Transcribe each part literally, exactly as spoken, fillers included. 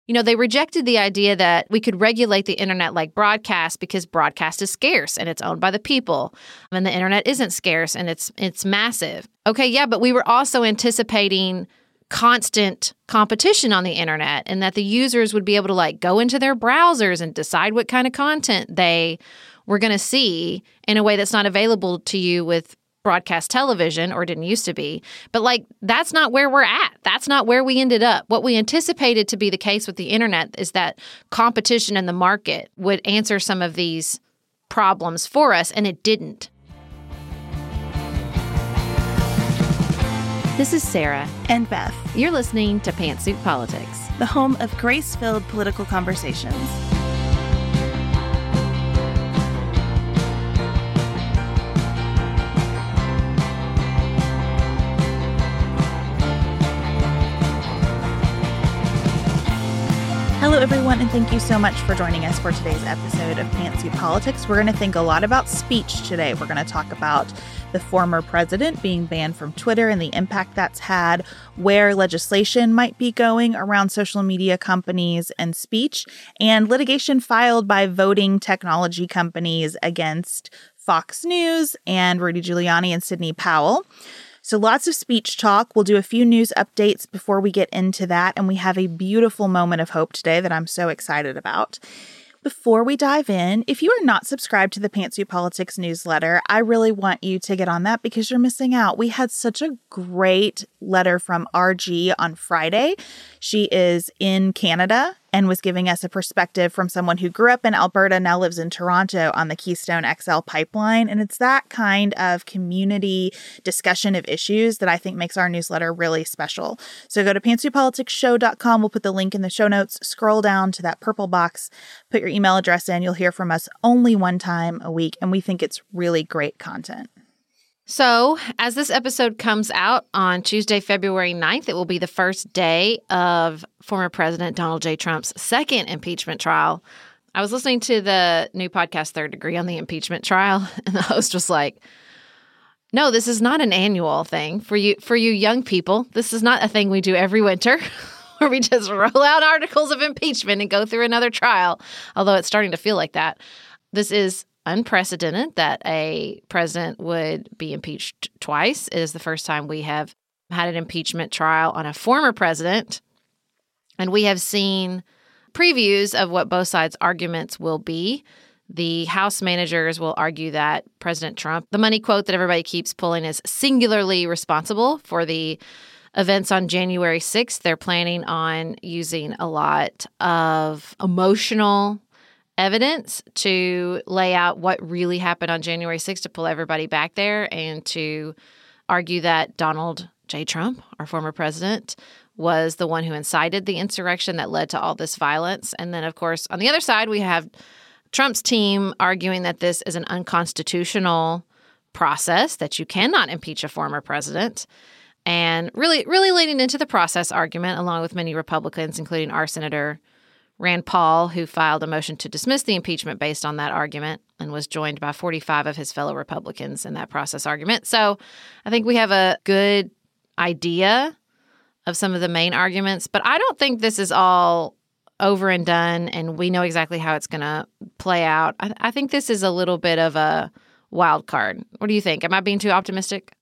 You know, they rejected the idea that we could regulate the internet like broadcast because broadcast is scarce and it's owned by the people. And the internet isn't scarce and it's it's massive. Okay, yeah, but we were also anticipating constant competition on the internet and that the users would be able to like go into their browsers and decide what kind of content they were going to see in a way that's not available to you with broadcast television, or didn't used to be. But like, that's not where we're at. That's not where we ended up. What we anticipated to be the case with the internet is that competition in the market would answer some of these problems for us, and it didn't. This is Sarah. And Beth. You're listening to Pantsuit Politics, the home of grace-filled political conversations. Hello, everyone, and thank you so much for joining us for today's episode of Pantsuit Politics. We're going to think a lot about speech today. We're going to talk about the former president being banned from Twitter and the impact that's had, where legislation might be going around social media companies and speech, and litigation filed by voting technology companies against Fox News and Rudy Giuliani and Sidney Powell. So lots of speech talk. We'll do a few news updates before we get into that. And we have a beautiful moment of hope today that I'm so excited about. Before we dive in, if you are not subscribed to the Pantsuit Politics newsletter, I really want you to get on that because you're missing out. We had such a great letter from R G on Friday. She is in Canada and was giving us a perspective from someone who grew up in Alberta, now lives in Toronto on the Keystone X L pipeline. And it's that kind of community discussion of issues that I think makes our newsletter really special. So go to pantsuit politics show dot com. We'll put the link in the show notes. Scroll down to that purple box, put your email address in. You'll hear from us only one time a week. And we think it's really great content. So, as this episode comes out on Tuesday, February ninth, it will be the first day of former President Donald J. Trump's second impeachment trial. I was listening to the new podcast, Third Degree, on the impeachment trial, and the host was like, no, this is not an annual thing for you, for you young people. This is not a thing we do every winter where we just roll out articles of impeachment and go through another trial, although it's starting to feel like that. This is unprecedented that a president would be impeached twice. It is the first time we have had an impeachment trial on a former president. And we have seen previews of what both sides' arguments will be. The House managers will argue that President Trump, the money quote that everybody keeps pulling, is singularly responsible for the events on January sixth. They're planning on using a lot of emotional evidence to lay out what really happened on January sixth, to pull everybody back there and to argue that Donald J. Trump, our former president, was the one who incited the insurrection that led to all this violence. And then, of course, on the other side, we have Trump's team arguing that this is an unconstitutional process, that you cannot impeach a former president, and really, really leaning into the process argument, along with many Republicans, including our Senator Rand Paul, who filed a motion to dismiss the impeachment based on that argument and was joined by forty-five of his fellow Republicans in that process argument. So I think we have a good idea of some of the main arguments, but I don't think this is all over and done and we know exactly how it's going to play out. I, I think this is a little bit of a wild card. What do you think? Am I being too optimistic?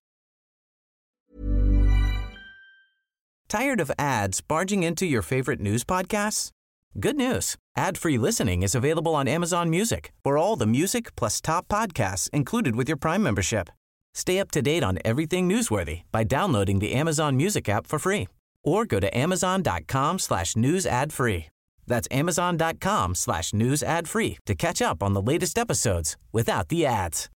Tired of ads barging into your favorite news podcasts? Good news. Ad-free listening is available on Amazon Music for all the music plus top podcasts included with your Prime membership. Stay up to date on everything newsworthy by downloading the Amazon Music app for free or go to amazon.com slash news ad free. That's amazon.com slash news ad free to catch up on the latest episodes without the ads.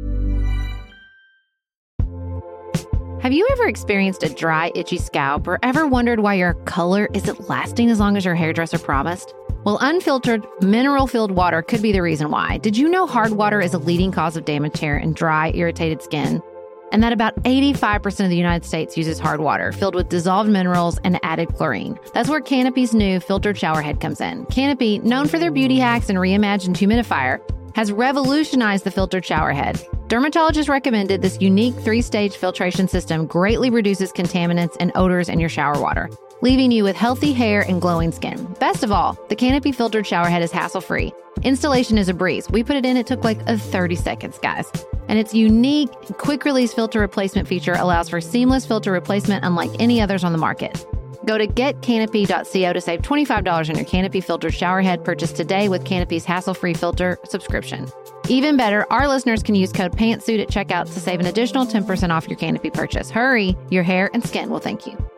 Have you ever experienced a dry, itchy scalp or ever wondered why your color isn't lasting as long as your hairdresser promised? Well, unfiltered, mineral-filled water could be the reason why. Did you know hard water is a leading cause of damaged hair and dry, irritated skin? And that about eighty-five percent of the United States uses hard water filled with dissolved minerals and added chlorine. That's where Canopy's new filtered showerhead comes in. Canopy, known for their beauty hacks and reimagined humidifier, has revolutionized the filtered showerhead. Dermatologists recommended this unique three-stage filtration system greatly reduces contaminants and odors in your shower water. leaving you with healthy hair and glowing skin. Best of all, the Canopy filtered shower head is hassle-free. Installation is a breeze. We put it in, it took like a thirty seconds, guys. And its unique quick-release filter replacement feature allows for seamless filter replacement unlike any others on the market. Go to get canopy dot co to save twenty-five dollars on your Canopy filtered shower head purchase today with Canopy's hassle-free filter subscription. Even better, our listeners can use code PANTSUIT at checkout to save an additional ten percent off your Canopy purchase. Hurry, your hair and skin will thank you.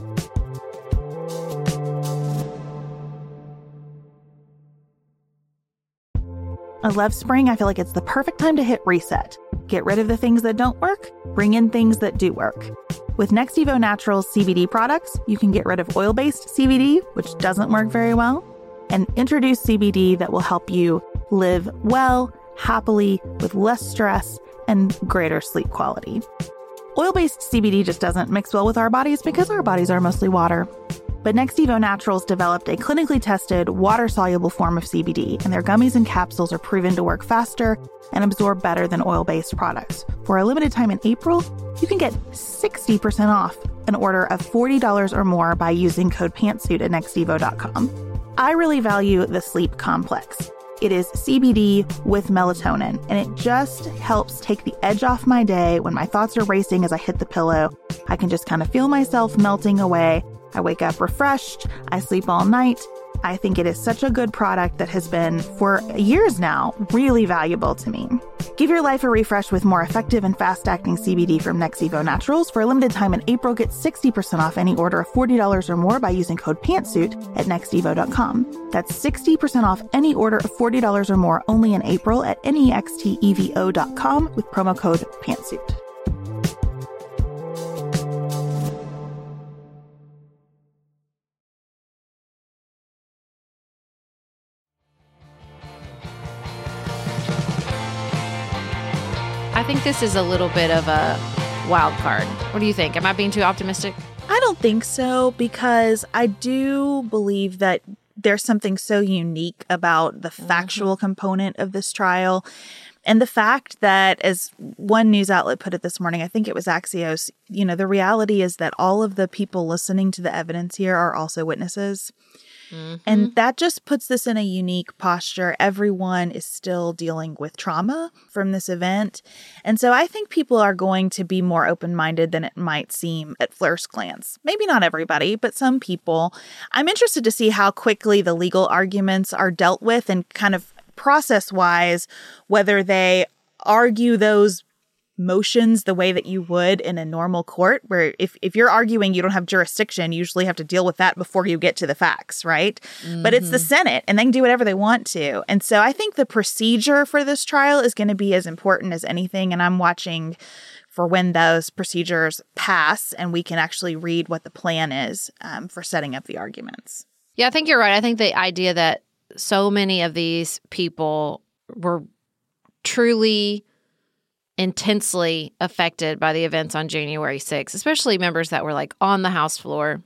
I love spring. I feel like it's the perfect time to hit reset. Get rid of the things that don't work, bring in things that do work. With Next Evo Naturals C B D products, you can get rid of oil-based C B D, which doesn't work very well, and introduce C B D that will help you live well, happily, with less stress and greater sleep quality. Oil-based C B D just doesn't mix well with our bodies because our bodies are mostly water. But Next Evo Naturals developed a clinically tested, water-soluble form of C B D, and their gummies and capsules are proven to work faster and absorb better than oil-based products. For a limited time in April, you can get sixty percent off an order of forty dollars or more by using code PANTSUIT at next evo dot com. I really value the Sleep Complex. It is C B D with melatonin, and it just helps take the edge off my day when my thoughts are racing as I hit the pillow. I can just kind of feel myself melting away. I wake up refreshed. I sleep all night. I think it is such a good product that has been, for years now, really valuable to me. Give your life a refresh with more effective and fast-acting C B D from Next Evo Naturals. For a limited time in April, get sixty percent off any order of forty dollars or more by using code PANTSUIT at next evo dot com. That's sixty percent off any order of forty dollars or more only in April at next evo dot com with promo code PANTSUIT. I think this is a little bit of a wild card. What do you think? Am I being too optimistic? I don't think so, because I do believe that there's something so unique about the factual mm-hmm. component of this trial. And the fact that, as one news outlet put it this morning, I think it was Axios, you know, the reality is that all of the people listening to the evidence here are also witnesses. Mm-hmm. And that just puts this in a unique posture. Everyone is still dealing with trauma from this event. And so I think people are going to be more open-minded than it might seem at first glance. Maybe not everybody, but some people. I'm interested to see how quickly the legal arguments are dealt with and kind of process-wise, whether they argue those motions the way that you would in a normal court, where if, if you're arguing you don't have jurisdiction, you usually have to deal with that before you get to the facts, right? Mm-hmm. But it's the Senate, and they can do whatever they want to. And so I think the procedure for this trial is going to be as important as anything, and I'm watching for when those procedures pass and we can actually read what the plan is um, for setting up the arguments. Yeah, I think you're right. I think the idea that so many of these people were truly intensely affected by the events on January sixth, especially members that were like on the House floor.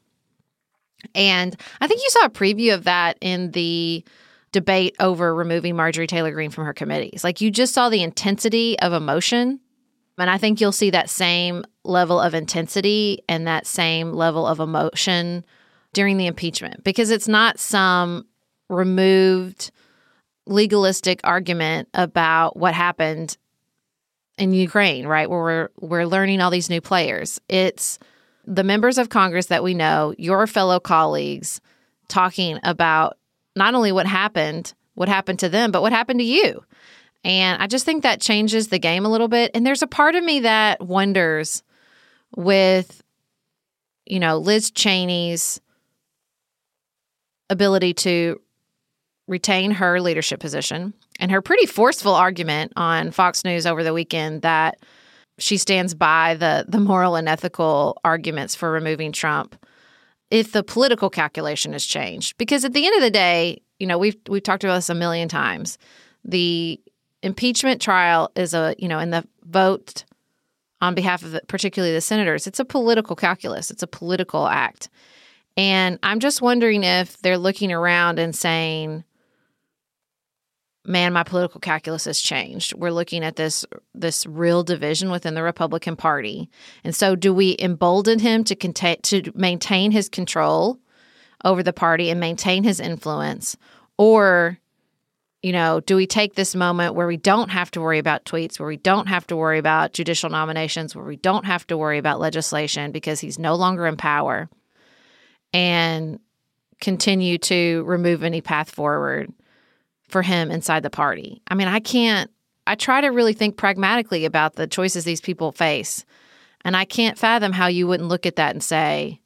And I think you saw a preview of that in the debate over removing Marjorie Taylor Greene from her committees. Like, you just saw the intensity of emotion. And I think you'll see that same level of intensity and that same level of emotion during the impeachment, because it's not some removed legalistic argument about what happened in Ukraine, right, where we're we're learning all these new players. It's the members of Congress that we know, your fellow colleagues, talking about not only what happened, what happened to them, but what happened to you. And I just think that changes the game a little bit. And there's a part of me that wonders with, you know, Liz Cheney's ability to retain her leadership position and her pretty forceful argument on Fox News over the weekend that she stands by the, the moral and ethical arguments for removing Trump, if the political calculation has changed. Because at the end of the day, you know, we've we've talked about this a million times. The impeachment trial is a, you know, in the vote on behalf of the, particularly the senators, it's a political calculus. It's a political act. And I'm just wondering if they're looking around and saying, man, my political calculus has changed. We're looking at this this real division within the Republican Party. And so do we embolden him to contain, to maintain his control over the party and maintain his influence? Or, you know, do we take this moment where we don't have to worry about tweets, where we don't have to worry about judicial nominations, where we don't have to worry about legislation because he's no longer in power, and continue to remove any path forward for him inside the party? I mean, I can't, I try to really think pragmatically about the choices these people face. And I can't fathom how you wouldn't look at that and say,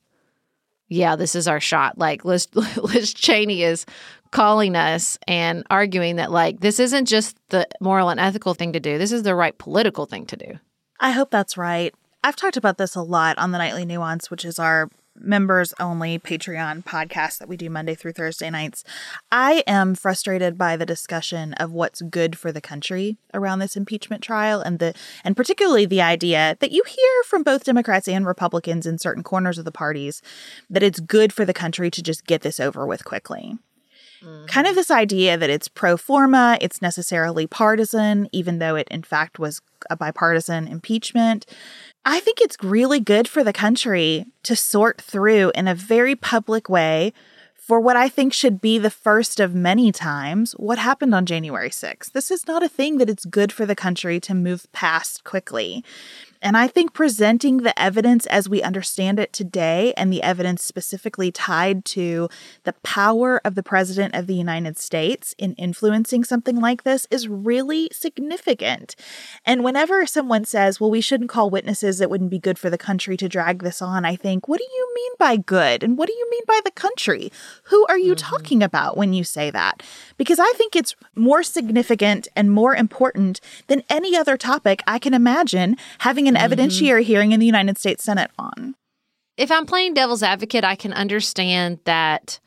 yeah, this is our shot. Like Liz, Liz Cheney is calling us and arguing that, like, this isn't just the moral and ethical thing to do. This is the right political thing to do. I hope that's right. I've talked about this a lot on the Nightly Nuance, which is our members-only Patreon podcast that we do Monday through Thursday nights. I am frustrated by the discussion of what's good for the country around this impeachment trial, and the and particularly the idea that you hear from both Democrats and Republicans in certain corners of the parties that it's good for the country to just get this over with quickly. Mm-hmm. Kind of this idea that it's pro forma, it's necessarily partisan, even though it in fact was a bipartisan impeachment. I think it's really good for the country to sort through in a very public way for what I think should be the first of many times what happened on January sixth. This is not a thing that it's good for the country to move past quickly. And I think presenting the evidence as we understand it today, and the evidence specifically tied to the power of the President of the United States in influencing something like this, is really significant. And whenever someone says, well, we shouldn't call witnesses, it wouldn't be good for the country to drag this on, I think, what do you mean by good? And what do you mean by the country? Who are you mm-hmm. talking about when you say that? Because I think it's more significant and more important than any other topic I can imagine having an evidentiary mm-hmm. hearing in the United States Senate on. If I'm playing devil's advocate, I can understand that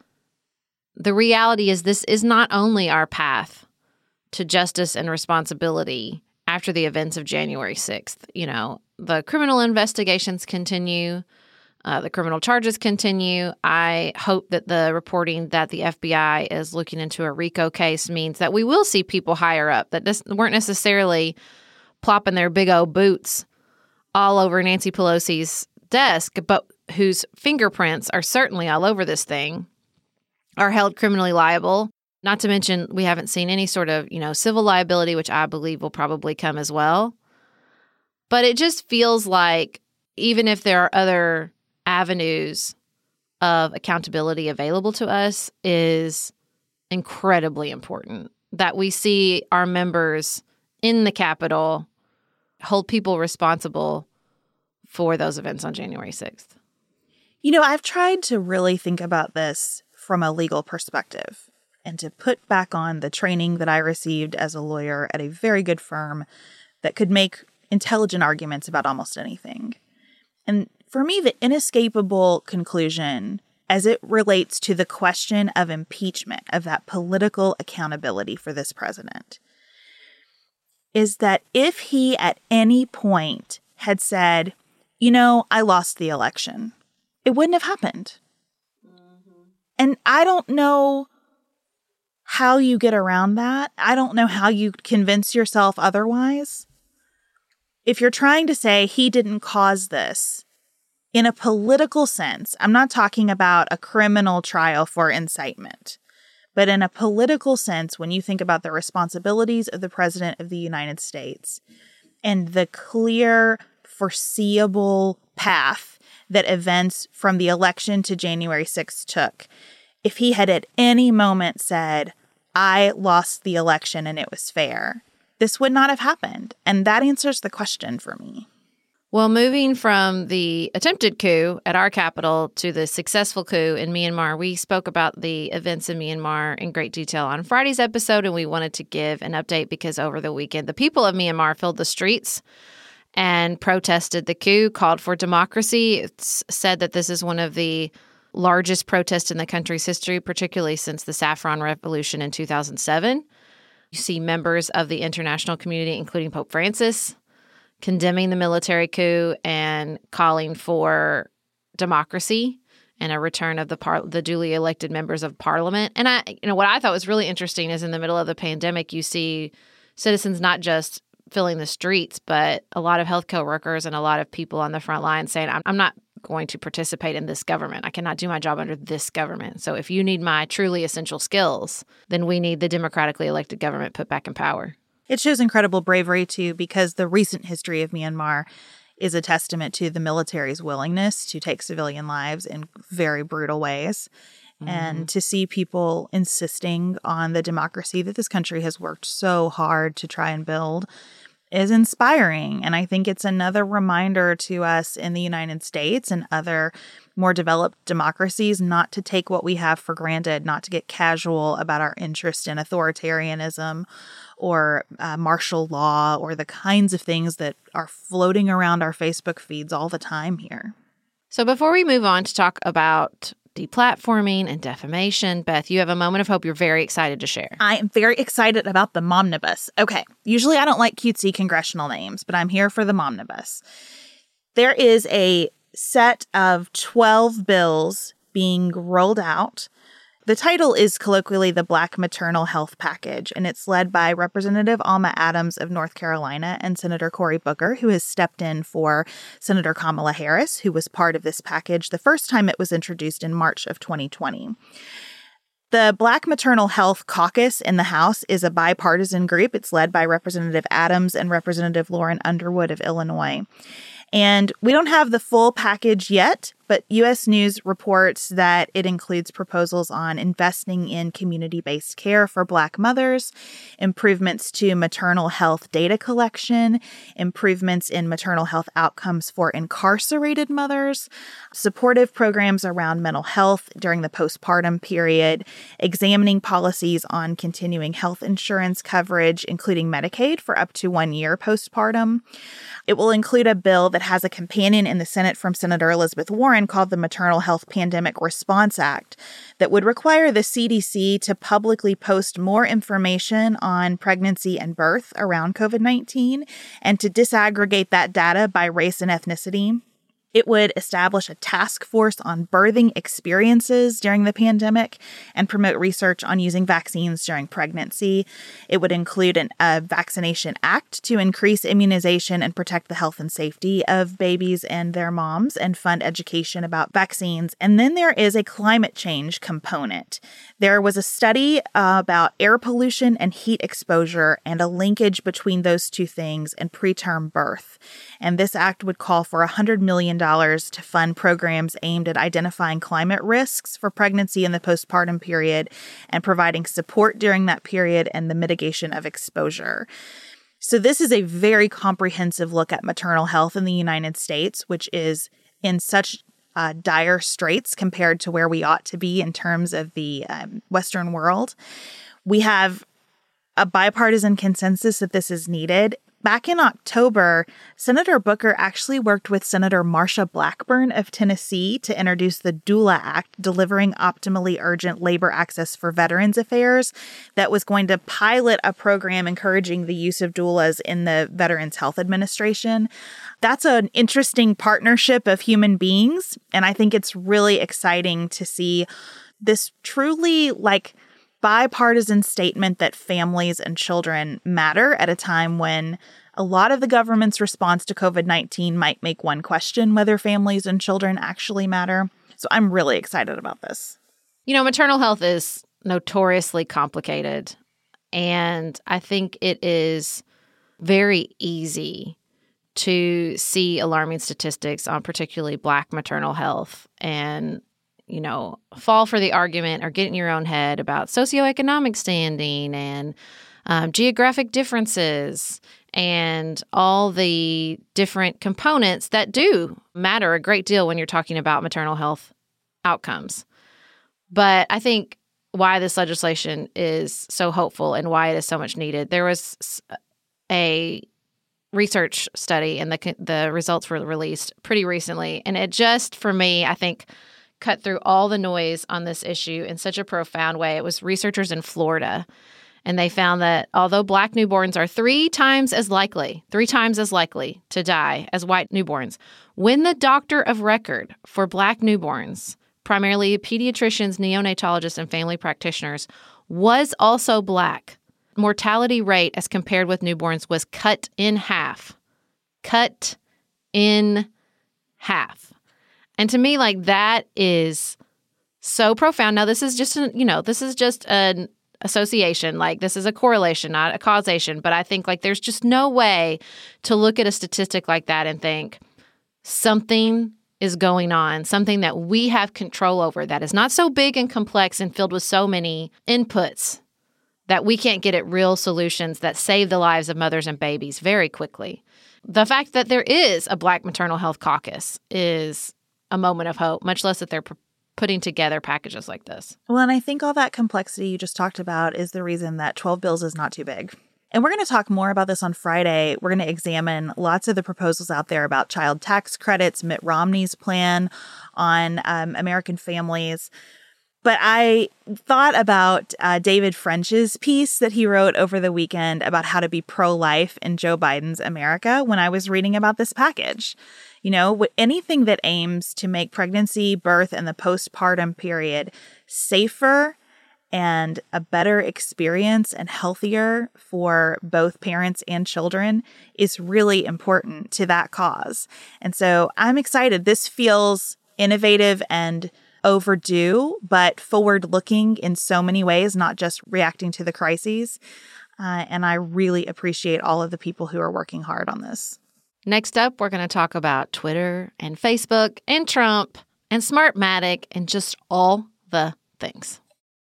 the reality is this is not only our path to justice and responsibility after the events of January sixth. You know, the criminal investigations continue. Uh, the criminal charges continue. I hope that the reporting that the F B I is looking into a RICO case means that we will see people higher up that this, weren't necessarily plopping their big old boots all over Nancy Pelosi's desk, but whose fingerprints are certainly all over this thing, are held criminally liable. Not to mention, we haven't seen any sort of, you know, civil liability, which I believe will probably come as well. But it just feels like even if there are other avenues of accountability available to us, is incredibly important that we see our members in the Capitol hold people responsible for those events on January sixth. You know, I've tried to really think about this from a legal perspective and to put back on the training that I received as a lawyer at a very good firm that could make intelligent arguments about almost anything. And for me, the inescapable conclusion as it relates to the question of impeachment, of that political accountability for this president, is that if he at any point had said, you know, I lost the election, it wouldn't have happened. Mm-hmm. And I don't know how you get around that. I don't know how you convince yourself otherwise. If you're trying to say he didn't cause this, in a political sense, I'm not talking about a criminal trial for incitement. But in a political sense, when you think about the responsibilities of the President of the United States and the clear, foreseeable path that events from the election to January sixth took, if he had at any moment said, I lost the election and it was fair, this would not have happened. And that answers the question for me. Well, moving from the attempted coup at our capital to the successful coup in Myanmar, we spoke about the events in Myanmar in great detail on Friday's episode, and we wanted to give an update because over the weekend, the people of Myanmar filled the streets and protested the coup, called for democracy. It's said that this is one of the largest protests in the country's history, particularly since the Saffron Revolution in two thousand seven. You see members of the international community, including Pope Francis, condemning the military coup and calling for democracy and a return of the par- the duly elected members of parliament. And I, you know, what I thought was really interesting is in the middle of the pandemic, you see citizens not just filling the streets, but a lot of healthcare workers and a lot of people on the front line saying, I'm, I'm not going to participate in this government. I cannot do my job under this government. So if you need my truly essential skills, then we need the democratically elected government put back in power. It shows incredible bravery, too, because the recent history of Myanmar is a testament to the military's willingness to take civilian lives in very brutal ways. Mm-hmm. And to see people insisting on the democracy that this country has worked so hard to try and build is inspiring. And I think it's another reminder to us in the United States and other more developed democracies not to take what we have for granted, not to get casual about our interest in authoritarianism or uh, martial law or the kinds of things that are floating around our Facebook feeds all the time here. So before we move on to talk about deplatforming and defamation, Beth, you have a moment of hope you're very excited to share. I am very excited about the Momnibus. Okay, usually I don't like cutesy congressional names, but I'm here for the Momnibus. There is a set of twelve bills being rolled out. The title is colloquially the Black Maternal Health Package, and it's led by Representative Alma Adams of North Carolina and Senator Cory Booker, who has stepped in for Senator Kamala Harris, who was part of this package the first time it was introduced in March of twenty twenty. The Black Maternal Health Caucus in the House is a bipartisan group. It's led by Representative Adams and Representative Lauren Underwood of Illinois. And we don't have the full package yet, but U S News reports that it includes proposals on investing in community-based care for Black mothers, improvements to maternal health data collection, improvements in maternal health outcomes for incarcerated mothers, supportive programs around mental health during the postpartum period, examining policies on continuing health insurance coverage, including Medicaid, for up to one year postpartum. It will include a bill that has a companion in the Senate from Senator Elizabeth Warren called the Maternal Health Pandemic Response Act that would require the C D C to publicly post more information on pregnancy and birth around COVID nineteen and to disaggregate that data by race and ethnicity. It would establish a task force on birthing experiences during the pandemic and promote research on using vaccines during pregnancy. It would include an, a vaccination act to increase immunization and protect the health and safety of babies and their moms and fund education about vaccines. And then there is a climate change component. There was a study uh, about air pollution and heat exposure and a linkage between those two things and preterm birth. And this act would call for one hundred million dollars to fund programs aimed at identifying climate risks for pregnancy in the postpartum period and providing support during that period and the mitigation of exposure. So this is a very comprehensive look at maternal health in the United States, which is in such uh, dire straits compared to where we ought to be in terms of the um, Western world. We have a bipartisan consensus that this is needed. Back in October, Senator Booker actually worked with Senator Marsha Blackburn of Tennessee to introduce the Doula Act, Delivering Optimally Urgent Labor Access for Veterans Affairs, that was going to pilot a program encouraging the use of doulas in the Veterans Health Administration. That's an interesting partnership of human beings, and I think it's really exciting to see this truly, like, bipartisan statement that families and children matter at a time when a lot of the government's response to COVID nineteen might make one question whether families and children actually matter. So I'm really excited about this. You know, maternal health is notoriously complicated, and I think it is very easy to see alarming statistics on particularly Black maternal health and you know, fall for the argument or get in your own head about socioeconomic standing and um, geographic differences and all the different components that do matter a great deal when you're talking about maternal health outcomes. But I think why this legislation is so hopeful and why it is so much needed, there was a research study and the the results were released pretty recently. And it just, for me, I think, cut through all the noise on this issue in such a profound way. It was researchers in Florida, and they found that although Black newborns are three times as likely, three times as likely to die as white newborns, when the doctor of record for Black newborns primarily pediatricians, neonatologists, and family practitioners, was also Black. Mortality rate as compared with newborns was cut in half. Cut in half. And to me, like, that is so profound. Now, this is just, an, you know, this is just an association. Like, this is a correlation, not a causation. But I think, like, there's just no way to look at a statistic like that and think something is going on, something that we have control over that is not so big and complex and filled with so many inputs that we can't get at real solutions that save the lives of mothers and babies very quickly. The fact that there is a Black Maternal Health Caucus is a moment of hope, much less that they're pr- putting together packages like this. Well, and I think all that complexity you just talked about is the reason that twelve bills is not too big. And we're going to talk more about this on Friday. We're going to examine lots of the proposals out there about child tax credits, Mitt Romney's plan on um, American families. But I thought about uh, David French's piece that he wrote over the weekend about how to be pro-life in Joe Biden's America when I was reading about this package. You know, anything that aims to make pregnancy, birth, and the postpartum period safer and a better experience and healthier for both parents and children is really important to that cause. And so I'm excited. This feels innovative and overdue, but forward-looking in so many ways, not just reacting to the crises. Uh, and I really appreciate all of the people who are working hard on this. Next up, we're going to talk about Twitter and Facebook and Trump and Smartmatic and just all the things.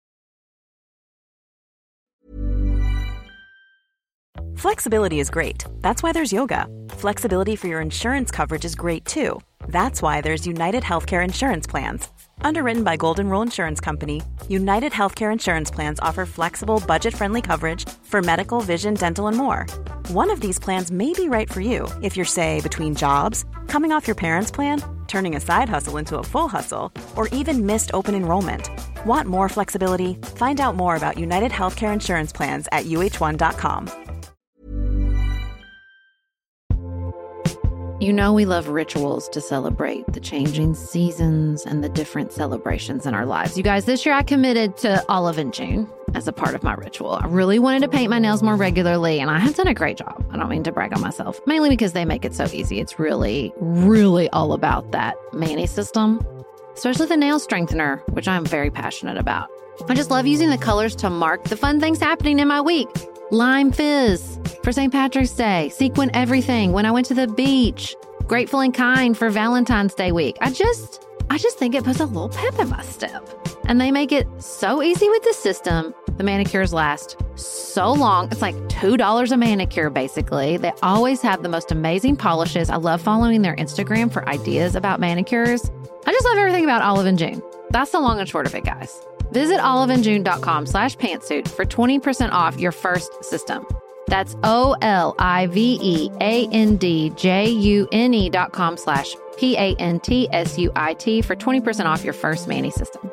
Flexibility is great. That's why there's yoga. Flexibility for your insurance coverage is great too. That's why there's United Healthcare Insurance Plans. Underwritten by Golden Rule Insurance Company, United Healthcare Insurance Plans offer flexible, budget-friendly coverage for medical, vision, dental, and more. One of these plans may be right for you if you're, say, between jobs, coming off your parents' plan, turning a side hustle into a full hustle, or even missed open enrollment. Want more flexibility? Find out more about United Healthcare Insurance Plans at U H one dot com. You know we love rituals to celebrate the changing seasons and the different celebrations in our lives. You guys, this year I committed to Olive in June as a part of my ritual. I really wanted to paint my nails more regularly, and I have done a great job. I don't mean to brag on myself, mainly because they make it so easy. It's really, really all about that Mani system, especially the nail strengthener, which I'm very passionate about. I just love using the colors to mark the fun things happening in my week. Lime Fizz for Saint Patrick's Day, Sequin Everything when I went to the beach, Grateful and Kind for Valentine's Day week. I just, I just think it puts a little pep in my step. And they make it so easy with the system. The manicures last so long. It's like two dollars a manicure, basically. They always have the most amazing polishes. I love following their Instagram for ideas about manicures. I just love everything about Olive and June. That's the long and short of it, guys. Visit oliveandjune.com slash pantsuit for twenty percent off your first system. That's O-L-I-V-E-A-N-D-J-U-N-E dot com slash P-A-N-T-S-U-I-T for twenty percent off your first Mani system.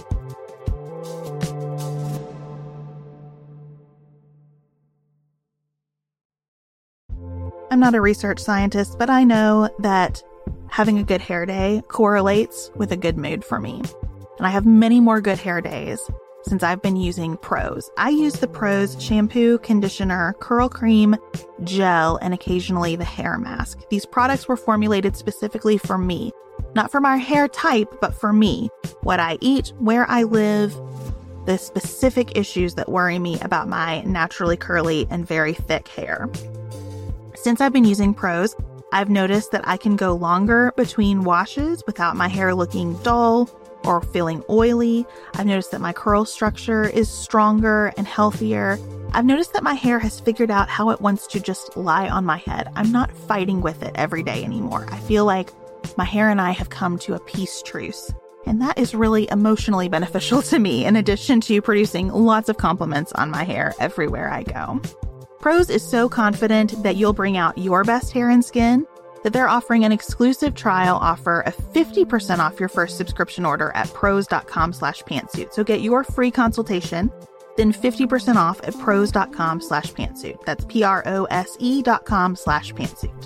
I'm not a research scientist, but I know that having a good hair day correlates with a good mood for me. And I have many more good hair days since I've been using Prose. I use the Prose shampoo, conditioner, curl cream, gel, and occasionally the hair mask. These products were formulated specifically for me, not for my hair type, but for me, what I eat, where I live, the specific issues that worry me about my naturally curly and very thick hair. Since I've been using Prose, I've noticed that I can go longer between washes without my hair looking dull or feeling oily. I've noticed that my curl structure is stronger and healthier. I've noticed that my hair has figured out how it wants to just lie on my head. I'm not fighting with it every day anymore. I feel like my hair and I have come to a peace truce. And that is really emotionally beneficial to me, in addition to producing lots of compliments on my hair everywhere I go. Prose is so confident that you'll bring out your best hair and skin that they're offering an exclusive trial offer of fifty percent off your first subscription order at prose.com slash pantsuit. So get your free consultation, then fifty percent off at prose.com slash pantsuit. That's P-R-O-S-E dot com slash pantsuit.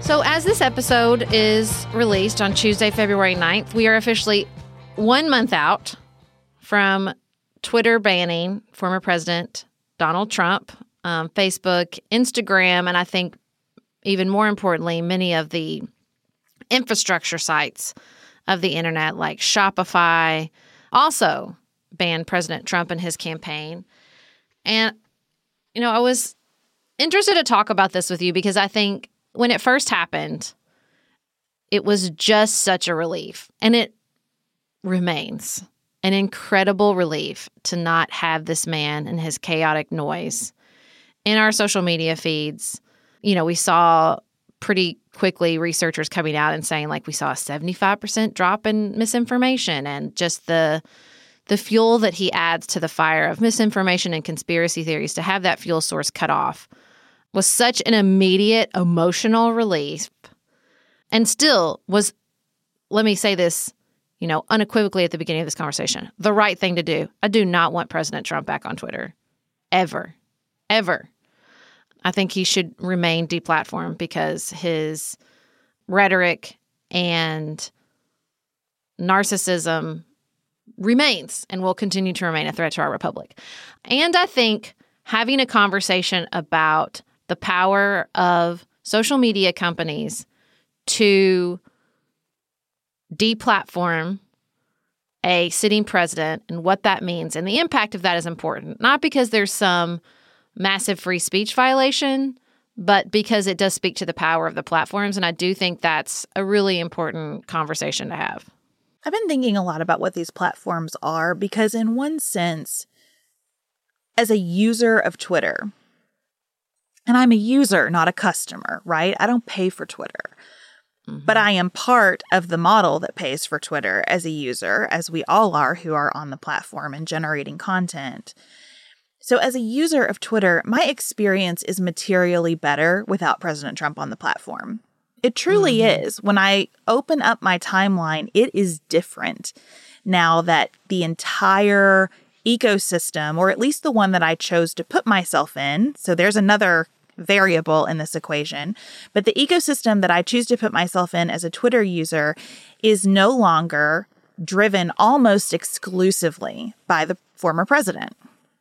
So as this episode is released on Tuesday, February ninth, we are officially one month out from Twitter banning former President Donald Trump, um, Facebook, Instagram, and I think even more importantly, many of the infrastructure sites of the internet like Shopify also banned President Trump and his campaign. And, you know, I was interested to talk about this with you because I think when it first happened, it was just such a relief. And it remains an incredible relief to not have this man and his chaotic noise in our social media feeds. You know, we saw pretty quickly researchers coming out and saying, like, we saw a seventy-five percent drop in misinformation, and just the the fuel that he adds to the fire of misinformation and conspiracy theories, to have that fuel source cut off was such an immediate emotional relief, and still was, let me say this, you know, unequivocally at the beginning of this conversation, the right thing to do. I do not want President Trump back on Twitter. Ever. Ever. I think he should remain deplatformed because his rhetoric and narcissism remains and will continue to remain a threat to our republic. And I think having a conversation about the power of social media companies to deplatform a sitting president and what that means and the impact of that is important, not because there's some massive free speech violation, but because it does speak to the power of the platforms. And I do think that's a really important conversation to have. I've been thinking a lot about what these platforms are because in one sense, as a user of Twitter, and I'm a user, not a customer, right? I don't pay for Twitter. Mm-hmm. But I am part of the model that pays for Twitter as a user, as we all are who are on the platform and generating content. So as a user of Twitter, my experience is materially better without President Trump on the platform. It truly mm-hmm. is. When I open up my timeline, it is different now that the entire ecosystem, or at least the one that I chose to put myself in, so there's another variable in this equation, but the ecosystem that I choose to put myself in as a Twitter user is no longer driven almost exclusively by the former president.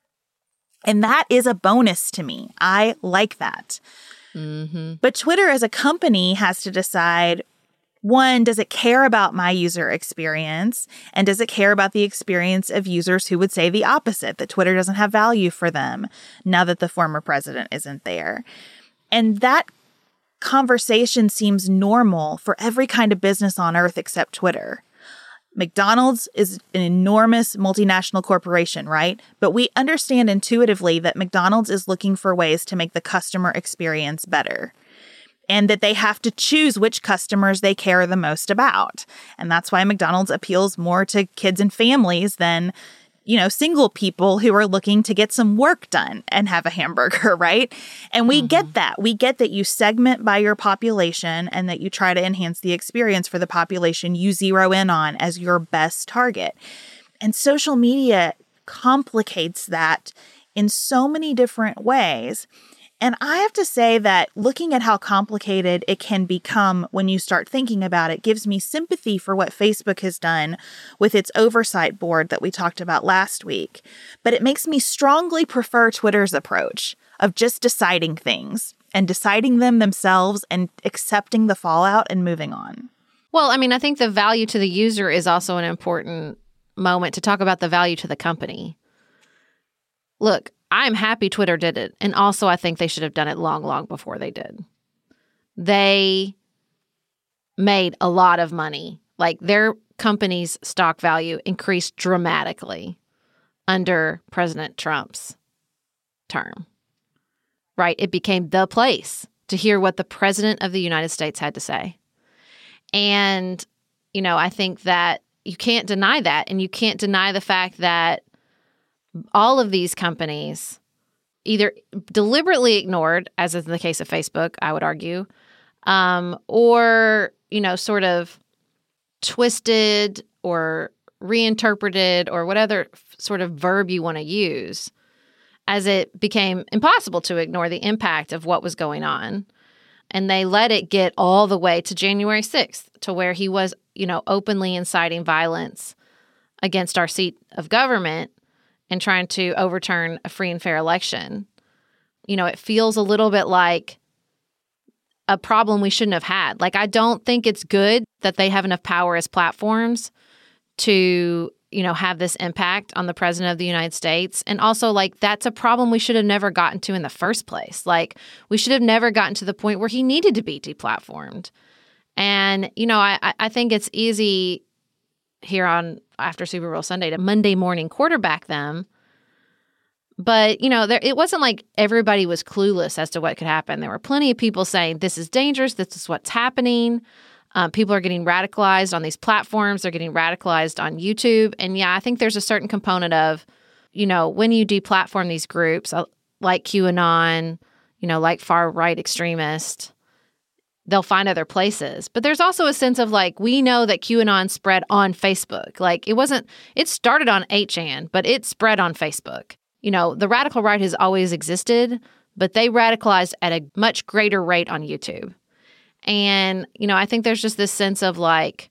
And that is a bonus to me. I like that. Mm-hmm. But Twitter as a company has to decide, one, does it care about my user experience? And does it care about the experience of users who would say the opposite, that Twitter doesn't have value for them now that the former president isn't there? And that conversation seems normal for every kind of business on earth except Twitter. McDonald's is an enormous multinational corporation, right? But we understand intuitively that McDonald's is looking for ways to make the customer experience better, and that they have to choose which customers they care the most about. And that's why McDonald's appeals more to kids and families than, you know, single people who are looking to get some work done and have a hamburger, right? And we mm-hmm. get that. We get that you segment by your population and that you try to enhance the experience for the population you zero in on as your best target. And social media complicates that in so many different ways. And I have to say that looking at how complicated it can become when you start thinking about it gives me sympathy for what Facebook has done with its oversight board that we talked about last week. But it makes me strongly prefer Twitter's approach of just deciding things and deciding them themselves and accepting the fallout and moving on. Well, I mean, I think the value to the user is also an important moment to talk about the value to the company. Look, I'm happy Twitter did it. And also, I think they should have done it long, long before they did. They made a lot of money. Like, their company's stock value increased dramatically under President Trump's term. Right? It became the place to hear what the President of the United States had to say. And, you know, I think that you can't deny that. And you can't deny the fact that all of these companies either deliberately ignored, as in the case of Facebook, I would argue, um, or, you know, sort of twisted or reinterpreted or whatever sort of verb you want to use, as it became impossible to ignore the impact of what was going on. And they let it get all the way to January sixth, to where he was, you know, openly inciting violence against our seat of government and trying to overturn a free and fair election. You know, it feels a little bit like a problem we shouldn't have had. Like, I don't think it's good that they have enough power as platforms to, you know, have this impact on the president of the United States. And also, like, that's a problem we should have never gotten to in the first place. Like, we should have never gotten to the point where he needed to be deplatformed. And, you know, I, I think it's easy here on after Super Bowl Sunday to Monday morning quarterback them. But, you know, there, it wasn't like everybody was clueless as to what could happen. There were plenty of people saying, this is dangerous, this is what's happening. Um, people are getting radicalized on these platforms. They're getting radicalized on YouTube. And, yeah, I think there's a certain component of, you know, when you deplatform these groups, like QAnon, you know, like far-right extremists, they'll find other places. But there's also a sense of, like, we know that QAnon spread on Facebook. Like, it wasn't – it started on eight chan, but it spread on Facebook. You know, the radical right has always existed, but they radicalized at a much greater rate on YouTube. And, you know, I think there's just this sense of, like,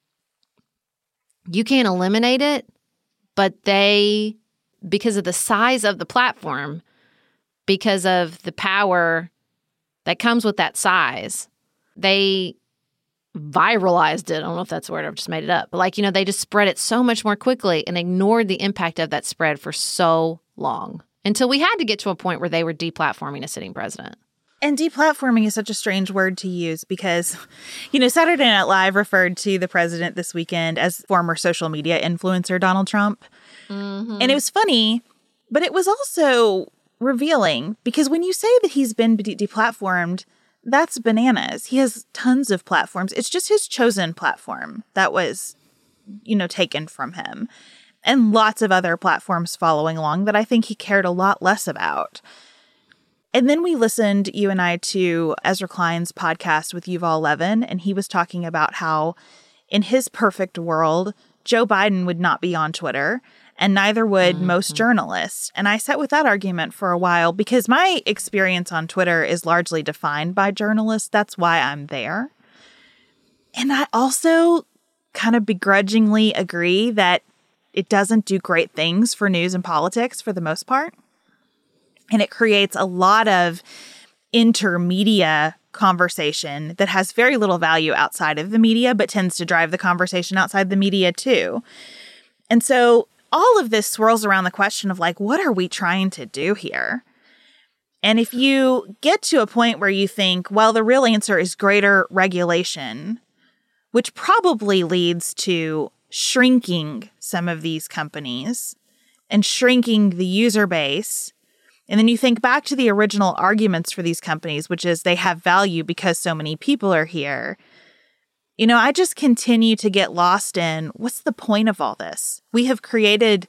you can't eliminate it, but they, because of the size of the platform, because of the power that comes with that size, they viralized it. I don't know if that's the word. I've just made it up. But, like, you know, they just spread it so much more quickly and ignored the impact of that spread for so long until we had to get to a point where they were deplatforming a sitting president. And deplatforming is such a strange word to use because, you know, Saturday Night Live referred to the president this weekend as former social media influencer Donald Trump. Mm-hmm. And it was funny, but it was also revealing because when you say that he's been de- deplatformed, that's bananas. He has tons of platforms. It's just his chosen platform that was, you know, taken from him. And lots of other platforms following along that I think he cared a lot less about. And then we listened, you and I, to Ezra Klein's podcast with Yuval Levin, and he was talking about how in his perfect world, Joe Biden would not be on Twitter, and neither would mm-hmm. most journalists. And I sat with that argument for a while because my experience on Twitter is largely defined by journalists. That's why I'm there. And I also kind of begrudgingly agree that it doesn't do great things for news and politics for the most part. And it creates a lot of intermedia conversation that has very little value outside of the media, but tends to drive the conversation outside the media too. And so all of this swirls around the question of, like, what are we trying to do here? And if you get to a point where you think, well, the real answer is greater regulation, which probably leads to shrinking some of these companies and shrinking the user base. And then you think back to the original arguments for these companies, which is they have value because so many people are here. You know, I just continue to get lost in what's the point of all this? We have created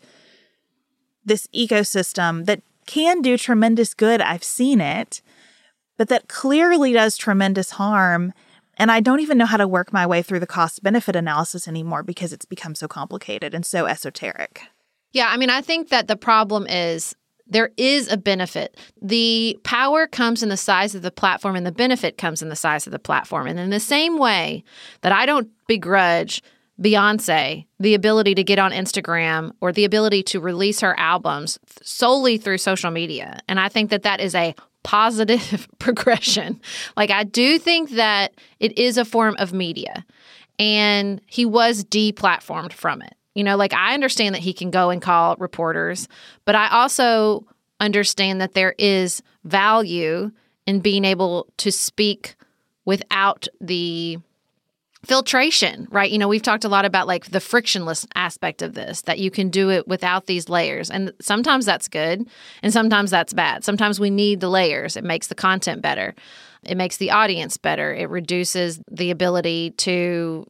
this ecosystem that can do tremendous good. I've seen it, but that clearly does tremendous harm. And I don't even know how to work my way through the cost-benefit analysis anymore because it's become so complicated and so esoteric. Yeah, I mean, I think that the problem is there is a benefit. The power comes in the size of the platform and the benefit comes in the size of the platform. And in the same way that I don't begrudge Beyonce the ability to get on Instagram or the ability to release her albums solely through social media. And I think that that is a positive progression. Like, I do think that it is a form of media, and he was deplatformed from it. You know, like, I understand that he can go and call reporters, but I also understand that there is value in being able to speak without the filtration, right? You know, we've talked a lot about, like, the frictionless aspect of this, that you can do it without these layers. And sometimes that's good, and sometimes that's bad. Sometimes we need the layers. It makes the content better. It makes the audience better. It reduces the ability to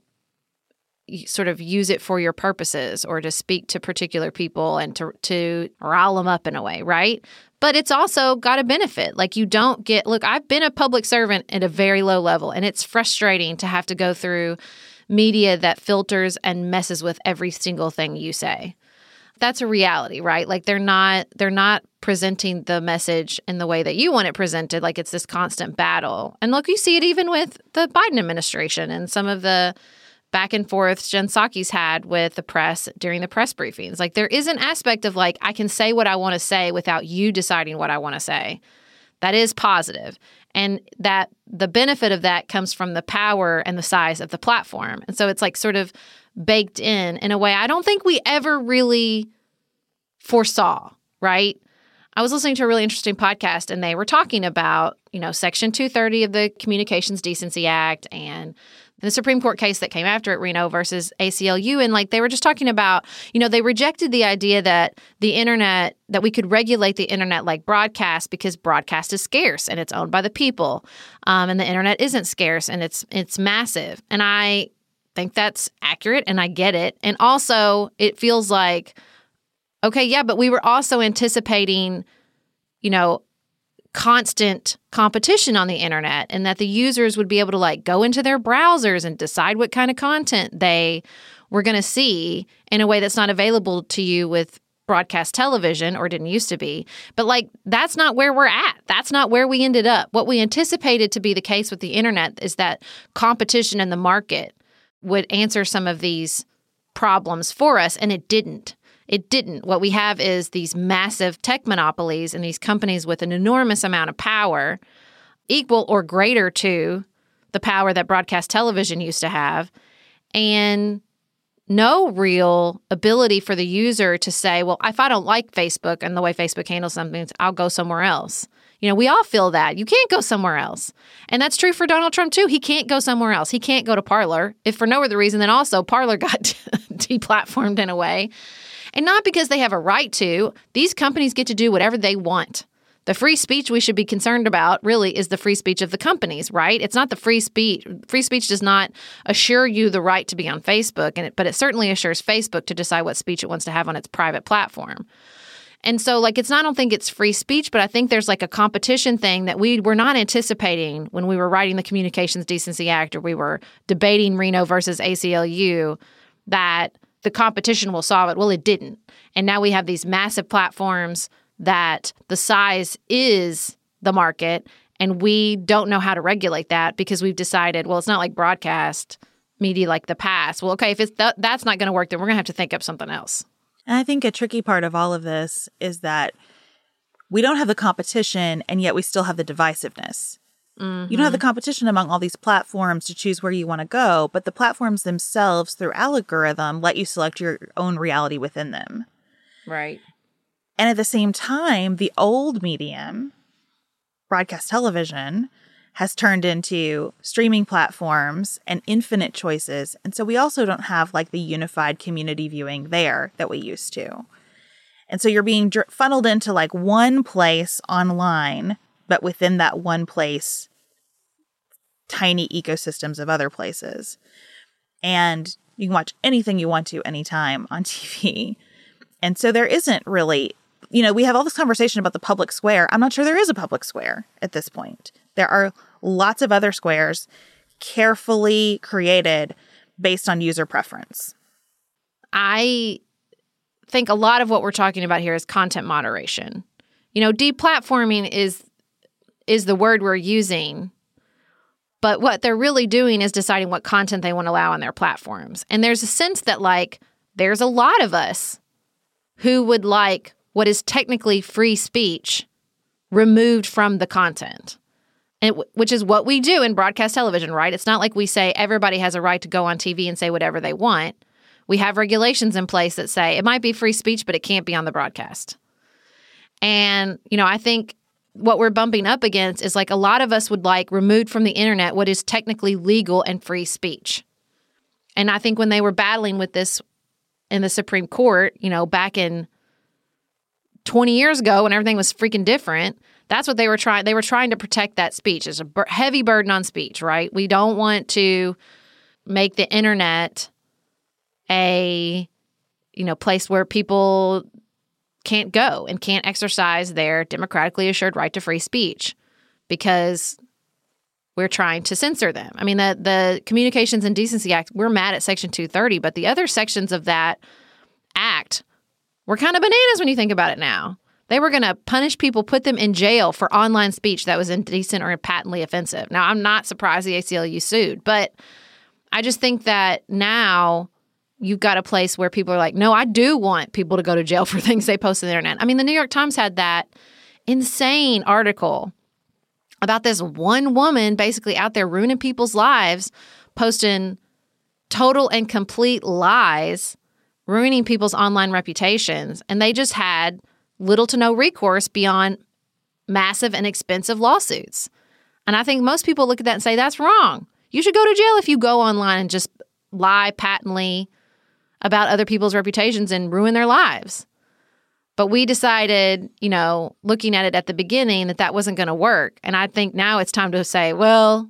sort of use it for your purposes or to speak to particular people and to to rile them up in a way, right? But it's also got a benefit. Like, you don't get, look, I've been a public servant at a very low level, and it's frustrating to have to go through media that filters and messes with every single thing you say. That's a reality, right? Like they're not they're not presenting the message in the way that you want it presented. Like it's this constant battle. And look, you see it even with the Biden administration and some of the back and forth Jen Psaki's had with the press during the press briefings. Like there is an aspect of like, I can say what I want to say without you deciding what I want to say. That is positive. And that the benefit of that comes from the power and the size of the platform. And so it's like sort of baked in in a way I don't think we ever really foresaw, right? I was listening to a really interesting podcast and they were talking about, you know, Section two thirty of the Communications Decency Act and the Supreme Court case that came after it, Reno versus A C L U. And like they were just talking about, you know, they rejected the idea that the internet, that we could regulate the internet like broadcast because broadcast is scarce and it's owned by the people. Um, and the internet isn't scarce and it's it's massive. And I think that's accurate and I get it. And also it feels like, okay, yeah, but we were also anticipating, you know, constant competition on the internet and that the users would be able to like go into their browsers and decide what kind of content they were going to see in a way that's not available to you with broadcast television or didn't used to be. But like, that's not where we're at. That's not where we ended up. What we anticipated to be the case with the internet is that competition in the market would answer some of these problems for us, and it didn't. It didn't. What we have is these massive tech monopolies and these companies with an enormous amount of power, equal or greater to the power that broadcast television used to have, and no real ability for the user to say, well, if I don't like Facebook and the way Facebook handles something, I'll go somewhere else. You know, we all feel that. You can't go somewhere else. And that's true for Donald Trump, too. He can't go somewhere else. He can't go to Parler, if for no other reason than also Parler got deplatformed in a way. And not because they have a right to. These companies get to do whatever they want. The free speech we should be concerned about really is the free speech of the companies, right? It's not the free speech. Free speech does not assure you the right to be on Facebook, and it, but it certainly assures Facebook to decide what speech it wants to have on its private platform. And so, like, it's not, I don't think it's free speech, but I think there's like a competition thing that we were not anticipating when we were writing the Communications Decency Act or we were debating Reno versus A C L U, that the competition will solve it. Well, it didn't. And now we have these massive platforms that the size is the market, and we don't know how to regulate that because we've decided, well, it's not like broadcast media like the past. Well, okay, if it's th- that's not going to work, then we're going to have to think up something else. And I think a tricky part of all of this is that we don't have the competition, and yet we still have the divisiveness. Mm-hmm. You don't have the competition among all these platforms to choose where you want to go, but the platforms themselves, through algorithm, let you select your own reality within them. Right. And at the same time, the old medium, broadcast television, has turned into streaming platforms and infinite choices. And so we also don't have like the unified community viewing there that we used to. And so you're being dr- funneled into like one place online, but within that one place, tiny ecosystems of other places. And you can watch anything you want to anytime on T V. And so there isn't really, you know, we have all this conversation about the public square. I'm not sure there is a public square at this point. There are lots of other squares carefully created based on user preference. I think a lot of what we're talking about here is content moderation. You know, deplatforming is is the word we're using, but what they're really doing is deciding what content they want to allow on their platforms. And there's a sense that, like, there's a lot of us who would like what is technically free speech removed from the content, and which is what we do in broadcast television, right? It's not like we say everybody has a right to go on T V and say whatever they want. We have regulations in place that say it might be free speech, but it can't be on the broadcast. And, you know, I think what we're bumping up against is like a lot of us would like removed from the internet what is technically legal and free speech. And I think when they were battling with this in the Supreme Court, you know, back in twenty years ago when everything was freaking different, that's what they were trying. They were trying to protect that speech. It's a bur- heavy burden on speech, right? We don't want to make the internet a, you know, place where people can't go and can't exercise their democratically assured right to free speech because we're trying to censor them. I mean, the, the Communications and Decency Act, we're mad at Section two thirty, but the other sections of that act were kind of bananas when you think about it now. They were going to punish people, put them in jail for online speech that was indecent or patently offensive. Now, I'm not surprised the A C L U sued, but I just think that now you've got a place where people are like, no, I do want people to go to jail for things they post on the internet. I mean, the New York Times had that insane article about this one woman basically out there ruining people's lives, posting total and complete lies, ruining people's online reputations. And they just had little to no recourse beyond massive and expensive lawsuits. And I think most people look at that and say, that's wrong. You should go to jail if you go online and just lie patently about other people's reputations and ruin their lives. But we decided, you know, looking at it at the beginning, that that wasn't going to work. And I think now it's time to say, well,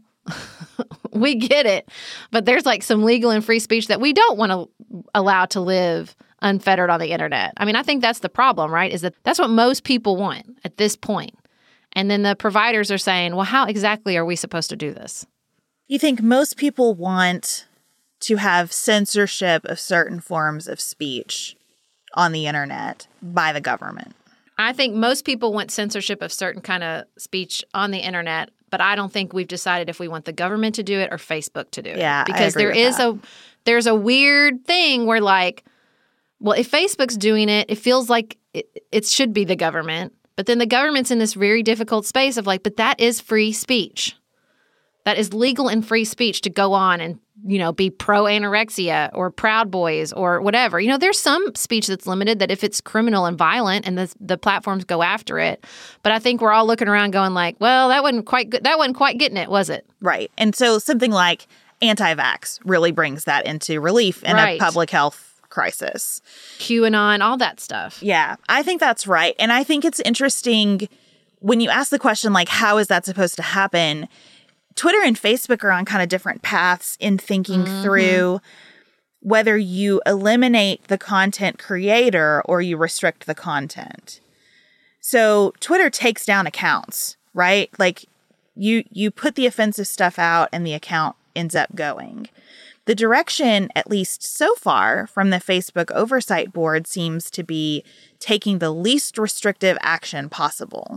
we get it. But there's like some legal and free speech that we don't want to allow to live unfettered on the internet. I mean, I think that's the problem, right? Is that that's what most people want at this point. And then the providers are saying, well, how exactly are we supposed to do this? You think most people want to have censorship of certain forms of speech on the internet by the government? I think most people want censorship of certain kind of speech on the internet, but I don't think we've decided if we want the government to do it or Facebook to do it. Yeah, because I agree there with is that. a there's a weird thing where like, well, if Facebook's doing it, it feels like it, it should be the government. But then the government's in this very difficult space of like, but that is free speech. That is legal and free speech to go on and, you know, be pro-anorexia or Proud Boys or whatever. You know, there's some speech that's limited that if it's criminal and violent and the, the platforms go after it. But I think we're all looking around going like, well, that wasn't quite good. That wasn't quite getting it, was it? Right. And so something like anti-vax really brings that into relief in Right. a public health crisis. QAnon, all that stuff. Yeah, I think that's right. And I think it's interesting when you ask the question, like, how is that supposed to happen? Twitter and Facebook are on kind of different paths in thinking mm-hmm. through whether you eliminate the content creator or you restrict the content. So Twitter takes down accounts, right? Like you you put the offensive stuff out and the account ends up going. The direction, at least so far, from the Facebook Oversight Board seems to be taking the least restrictive action possible.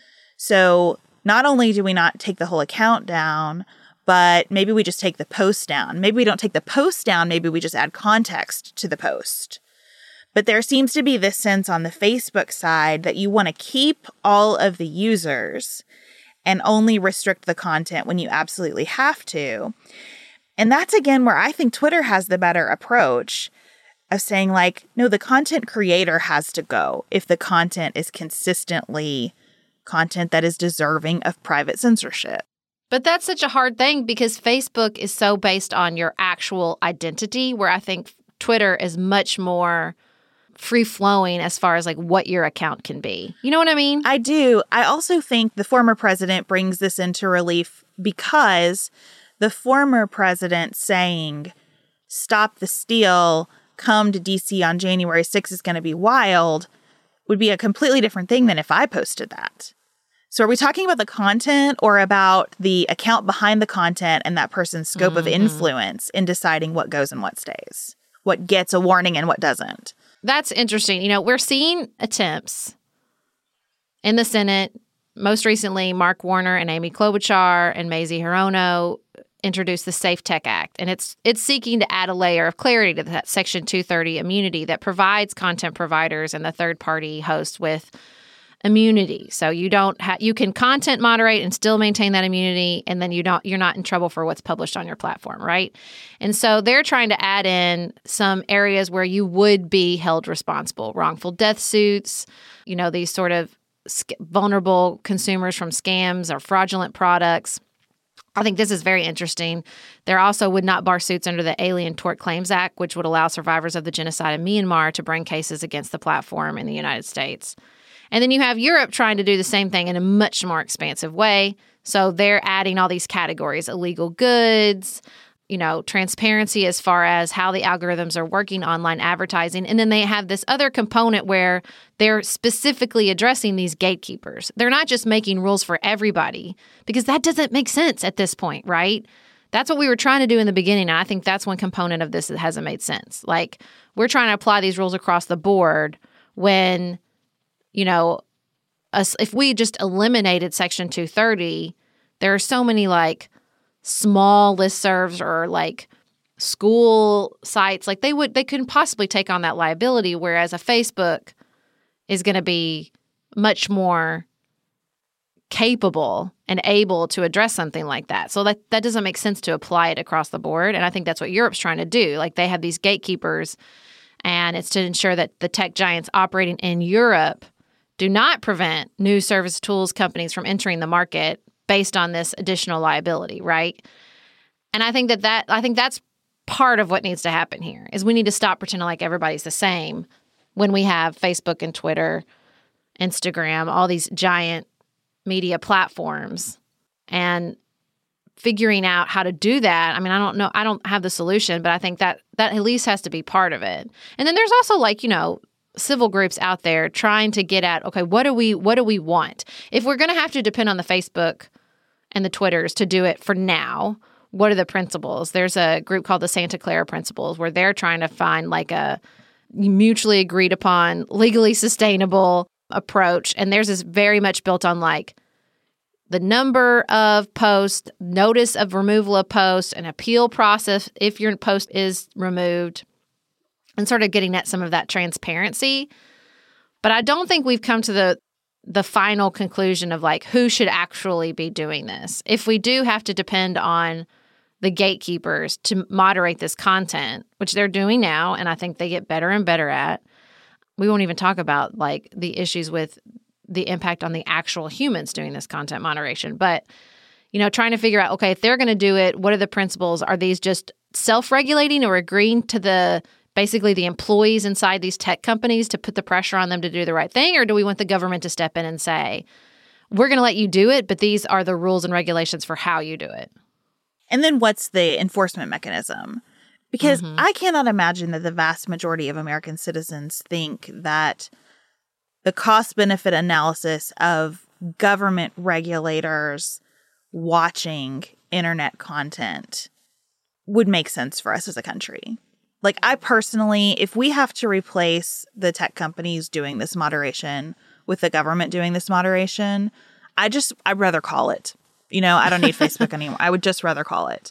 So not only do we not take the whole account down, but maybe we just take the post down. Maybe we don't take the post down. Maybe we just add context to the post. But there seems to be this sense on the Facebook side that you want to keep all of the users and only restrict the content when you absolutely have to. And that's, again, where I think Twitter has the better approach of saying, like, no, the content creator has to go if the content is consistently content that is deserving of private censorship. But that's such a hard thing because Facebook is so based on your actual identity, where I think Twitter is much more free-flowing as far as like what your account can be. You know what I mean? I do. I also think the former president brings this into relief because the former president saying, stop the steal, come to D C on January sixth is going to be wild, would be a completely different thing than if I posted that. So are we talking about the content or about the account behind the content and that person's scope mm-hmm. of influence in deciding what goes and what stays? What gets a warning and what doesn't? That's interesting. You know, we're seeing attempts in the Senate. Most recently, Mark Warner and Amy Klobuchar and Mazie Hirono introduced the Safe Tech Act, and it's it's seeking to add a layer of clarity to that Section two thirty immunity that provides content providers and the third-party hosts with immunity. So you don't ha- you can content moderate and still maintain that immunity, and then you don't you're not in trouble for what's published on your platform, right? And so they're trying to add in some areas where you would be held responsible, wrongful death suits, you know, these sort of sc- vulnerable consumers from scams or fraudulent products. I think this is very interesting. There also would not bar suits under the Alien Tort Claims Act, which would allow survivors of the genocide in Myanmar to bring cases against the platform in the United States. And then you have Europe trying to do the same thing in a much more expansive way. So they're adding all these categories: illegal goods, you know, transparency as far as how the algorithms are working, online advertising. And then they have this other component where they're specifically addressing these gatekeepers. They're not just making rules for everybody, because that doesn't make sense at this point, right? That's what we were trying to do in the beginning. And I think that's one component of this that hasn't made sense. Like, we're trying to apply these rules across the board when, you know, us, if we just eliminated Section two thirty, there are so many like small listservs or like school sites, like they would, they couldn't possibly take on that liability, whereas a Facebook is going to be much more capable and able to address something like that. So that, that doesn't make sense to apply it across the board. And I think that's what Europe's trying to do. Like they have these gatekeepers, and it's to ensure that the tech giants operating in Europe do not prevent new service tools companies from entering the market based on this additional liability, right? And I think that, that I think that's part of what needs to happen here is we need to stop pretending like everybody's the same when we have Facebook and Twitter, Instagram, all these giant media platforms, and figuring out how to do that. I mean, I don't know. I don't have the solution, but I think that that at least has to be part of it. And then there's also like, you know, civil groups out there trying to get at, okay, what do we what do we want? If we're going to have to depend on the Facebook and the Twitters to do it for now, what are the principles? There's a group called the Santa Clara Principles where they're trying to find like a mutually agreed upon, legally sustainable approach. And theirs is very much built on like the number of posts, notice of removal of posts, an appeal process if your post is removed, and sort of getting at some of that transparency. But I don't think we've come to the the final conclusion of like who should actually be doing this. If we do have to depend on the gatekeepers to moderate this content, which they're doing now, and I think they get better and better at, we won't even talk about like the issues with the impact on the actual humans doing this content moderation. But, you know, trying to figure out, okay, if they're going to do it, what are the principles? Are these just self-regulating or agreeing to the basically the employees inside these tech companies to put the pressure on them to do the right thing? Or do we want the government to step in and say, we're going to let you do it, but these are the rules and regulations for how you do it? And then what's the enforcement mechanism? Because Mm-hmm. I cannot imagine that the vast majority of American citizens think that the cost-benefit analysis of government regulators watching internet content would make sense for us as a country. Like, I personally, if we have to replace the tech companies doing this moderation with the government doing this moderation, I just, I'd rather call it. You know, I don't need Facebook anymore. I would just rather call it.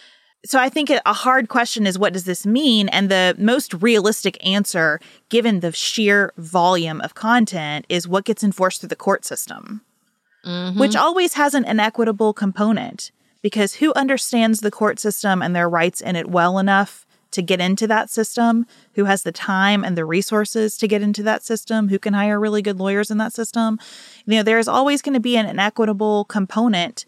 So I think a hard question is, what does this mean? And the most realistic answer, given the sheer volume of content, is what gets enforced through the court system, mm-hmm. which always has an inequitable component, because who understands the court system and their rights in it well enough to get into that system, who has the time and the resources to get into that system, who can hire really good lawyers in that system. You know, there's always going to be an inequitable component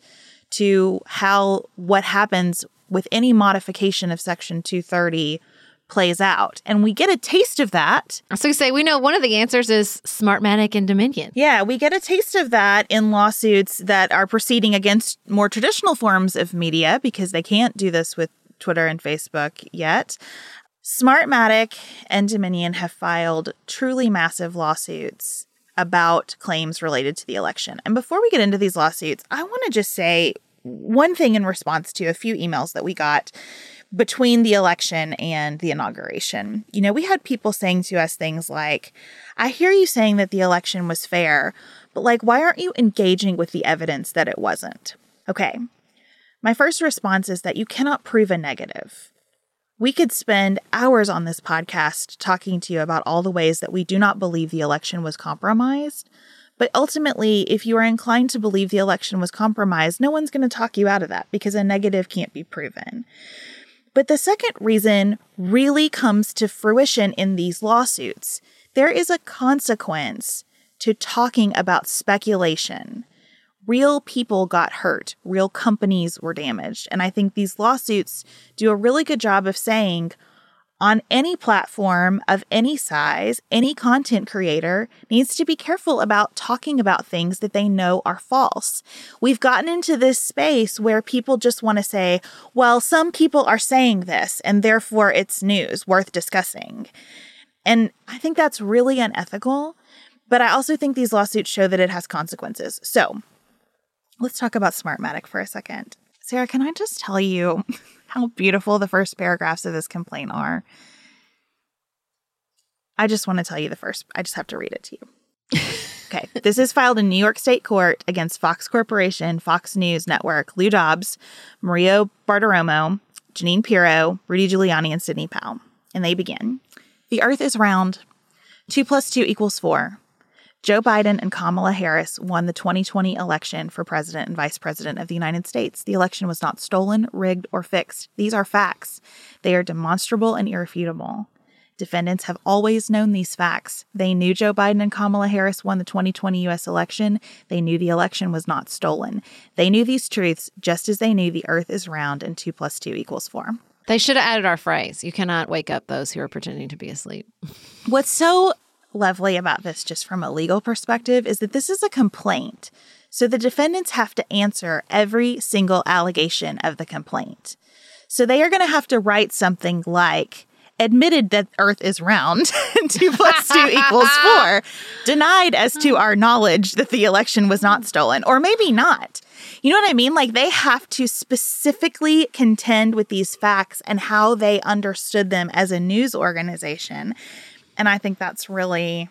to how what happens with any modification of Section two thirty plays out. And we get a taste of that. I was going to say, we know one of the answers is Smartmatic and Dominion. Yeah, we get a taste of that in lawsuits that are proceeding against more traditional forms of media, because they can't do this with Twitter and Facebook yet. Smartmatic and Dominion have filed truly massive lawsuits about claims related to the election. And before we get into these lawsuits, I want to just say one thing in response to a few emails that we got between the election and the inauguration. You know, we had people saying to us things like, I hear you saying that the election was fair, but like, why aren't you engaging with the evidence that it wasn't? Okay. My first response is that you cannot prove a negative. We could spend hours on this podcast talking to you about all the ways that we do not believe the election was compromised. But ultimately, if you are inclined to believe the election was compromised, no one's going to talk you out of that, because a negative can't be proven. But the second reason really comes to fruition in these lawsuits. There is a consequence to talking about speculation. Real people got hurt. Real companies were damaged. And I think these lawsuits do a really good job of saying, on any platform of any size, any content creator needs to be careful about talking about things that they know are false. We've gotten into this space where people just want to say, well, some people are saying this, and therefore it's news worth discussing. And I think that's really unethical. But I also think these lawsuits show that it has consequences. So let's talk about Smartmatic for a second. Sarah, can I just tell you how beautiful the first paragraphs of this complaint are? I just want to tell you the first. I just have to read it to you. Okay. This is filed in New York State Court against Fox Corporation, Fox News Network, Lou Dobbs, Mario Bartiromo, Jeanine Pirro, Rudy Giuliani, and Sidney Powell. And they begin. The earth is round. Two plus two equals four. Joe Biden and Kamala Harris won the twenty twenty election for president and vice president of the United States. The election was not stolen, rigged, or fixed. These are facts. They are demonstrable and irrefutable. Defendants have always known these facts. They knew Joe Biden and Kamala Harris won the twenty twenty U S election. They knew the election was not stolen. They knew these truths just as they knew the earth is round and two plus two equals four. They should have added our phrase, you cannot wake up those who are pretending to be asleep. What's so lovely about this, just from a legal perspective, is that this is a complaint. So the defendants have to answer every single allegation of the complaint. So they are going to have to write something like, admitted that earth is round and two plus two equals four, denied as to our knowledge that the election was not stolen, or maybe not. You know what I mean? Like, they have to specifically contend with these facts and how they understood them as a news organization. And I think that's really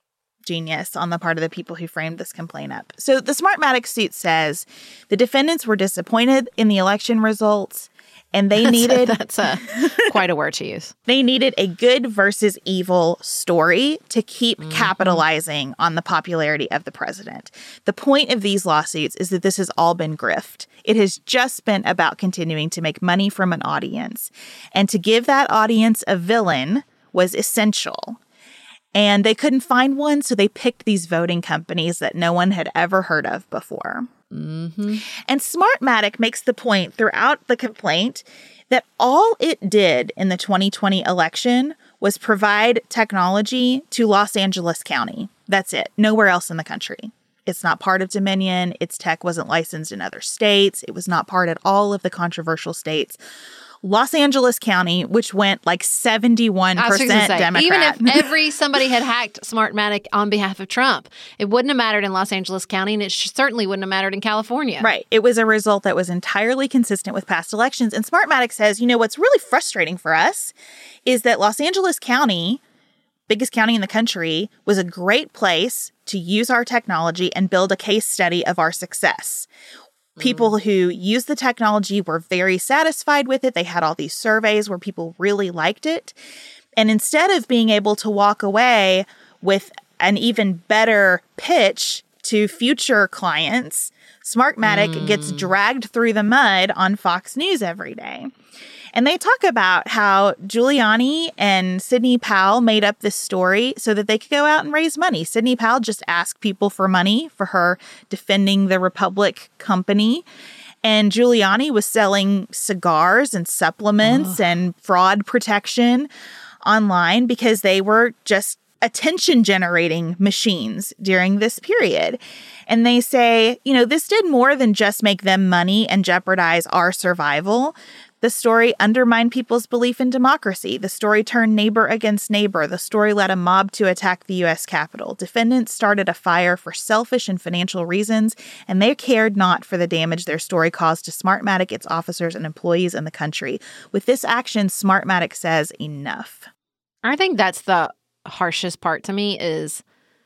genius on the part of the people who framed this complaint up. So the Smartmatic suit says the defendants were disappointed in the election results, and they that's needed... A, that's a, quite a word to use. They needed a good versus evil story to keep mm-hmm. capitalizing on the popularity of the president. The point of these lawsuits is that this has all been grift. It has just been about continuing to make money from an audience. And to give that audience a villain was essential. And they couldn't find one, so they picked these voting companies that no one had ever heard of before. Mm-hmm. And Smartmatic makes the point throughout the complaint that all it did in the twenty twenty election was provide technology to Los Angeles County. That's it. Nowhere else in the country. It's not part of Dominion. Its tech wasn't licensed in other states. It was not part at all of the controversial states. Los Angeles County, which went like seventy-one percent say, Democrat. Even if every somebody had hacked Smartmatic on behalf of Trump, it wouldn't have mattered in Los Angeles County, and it certainly wouldn't have mattered in California. Right. It was a result that was entirely consistent with past elections. And Smartmatic says, you know, what's really frustrating for us is that Los Angeles County, biggest county in the country, was a great place to use our technology and build a case study of our success. People who used the technology were very satisfied with it. They had all these surveys where people really liked it. And instead of being able to walk away with an even better pitch to future clients, Smartmatic mm. gets dragged through the mud on Fox News every day. And they talk about how Giuliani and Sidney Powell made up this story so that they could go out and raise money. Sidney Powell just asked people for money for her defending the Republic company. And Giuliani was selling cigars and supplements oh. and fraud protection online because they were just attention-generating machines during this period. And they say, you know, this did more than just make them money and jeopardize our survival. The story undermined people's belief in democracy. The story turned neighbor against neighbor. The story led a mob to attack the U S Capitol. Defendants started a fire for selfish and financial reasons, and they cared not for the damage their story caused to Smartmatic, its officers, and employees in the country. With this action, Smartmatic says enough. I think that's the harshest part to me is,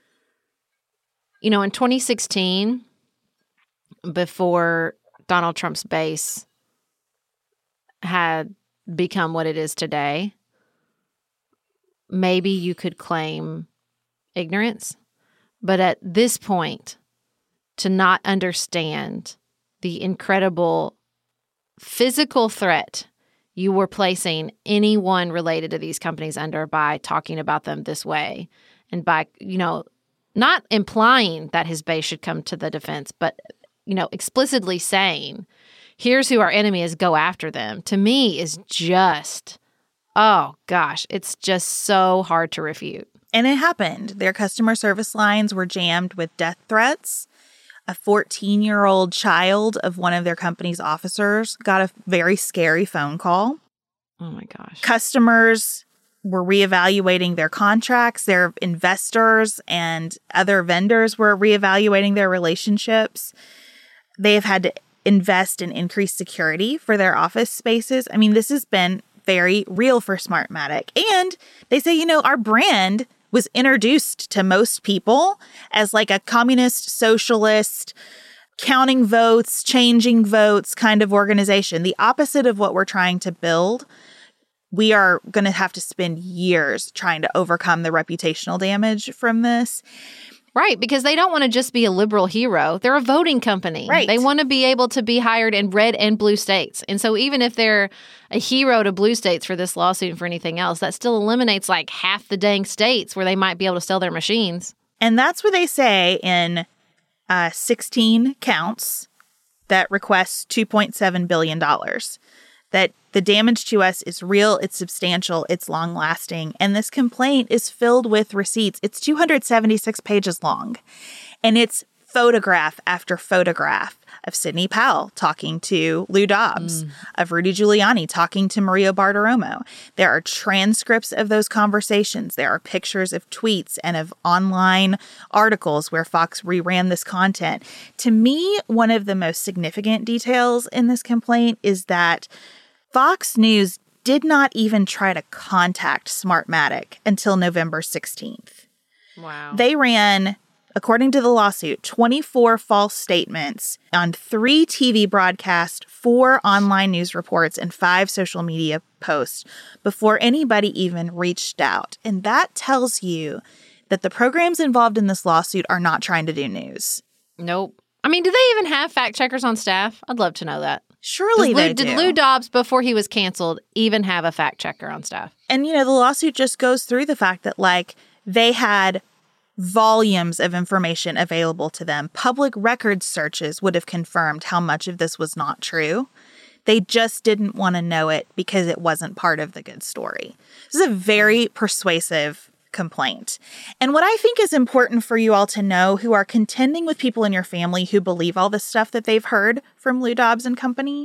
you know, in twenty sixteen, before Donald Trump's base had become what it is today, maybe you could claim ignorance. But at this point, to not understand the incredible physical threat you were placing anyone related to these companies under by talking about them this way, and by, you know, not implying that his base should come to the defense, but, you know, explicitly saying, here's who our enemy is, go after them, to me is just, oh gosh, it's just so hard to refute. And it happened. Their customer service lines were jammed with death threats. A fourteen-year-old child of one of their company's officers got a very scary phone call. Oh my gosh. Customers were reevaluating their contracts. Their investors and other vendors were reevaluating their relationships. They have had to invest in increased security for their office spaces. I mean, this has been very real for Smartmatic. And they say, you know, our brand was introduced to most people as like a communist, socialist, counting votes, changing votes kind of organization. The opposite of what we're trying to build. We are going to have to spend years trying to overcome the reputational damage from this. Right, because they don't want to just be a liberal hero. They're a voting company. Right. They want to be able to be hired in red and blue states. And so even if they're a hero to blue states for this lawsuit and for anything else, that still eliminates like half the dang states where they might be able to sell their machines. And that's what they say in uh, sixteen counts that request two point seven billion dollars. That the damage to us is real, it's substantial, it's long-lasting, and this complaint is filled with receipts. It's two hundred seventy-six pages long, and it's photograph after photograph of Sidney Powell talking to Lou Dobbs, mm. of Rudy Giuliani talking to Maria Bartiromo. There are transcripts of those conversations. There are pictures of tweets and of online articles where Fox reran this content. To me, one of the most significant details in this complaint is that Fox News did not even try to contact Smartmatic until November sixteenth. Wow. They ran, according to the lawsuit, twenty-four false statements on three T V broadcasts, four online news reports, and five social media posts before anybody even reached out. And that tells you that the programs involved in this lawsuit are not trying to do news. Nope. I mean, do they even have fact checkers on staff? I'd love to know that. Surely Lou, they did do. Lou Dobbs, before he was canceled, even have a fact checker on staff? And, you know, the lawsuit just goes through the fact that, like, they had volumes of information available to them. Public records searches would have confirmed how much of this was not true. They just didn't want to know it because it wasn't part of the good story. This is a very persuasive complaint. And what I think is important for you all to know who are contending with people in your family who believe all this stuff that they've heard from Lou Dobbs and company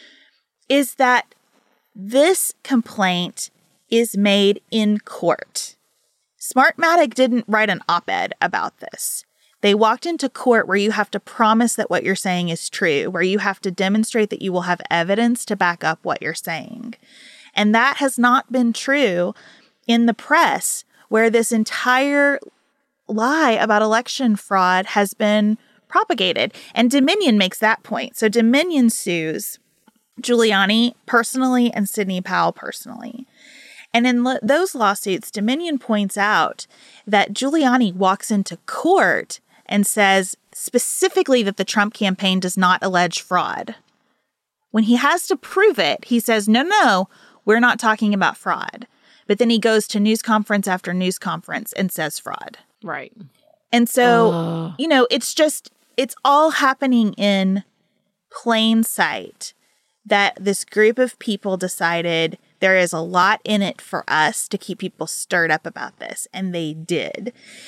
is that this complaint is made in court. Smartmatic didn't write an op-ed about this. They walked into court where you have to promise that what you're saying is true, where you have to demonstrate that you will have evidence to back up what you're saying. And that has not been true in the press, where this entire lie about election fraud has been propagated. And Dominion makes that point. So Dominion sues Giuliani personally and Sidney Powell personally. And in lo- those lawsuits, Dominion points out that Giuliani walks into court and says specifically that the Trump campaign does not allege fraud. When he has to prove it, he says, no, no, we're not talking about fraud. But then he goes to news conference after news conference and says fraud. Right. And so, uh. you know, it's just, it's all happening in plain sight that this group of people decided there is a lot in it for us to keep people stirred up about this. And they did.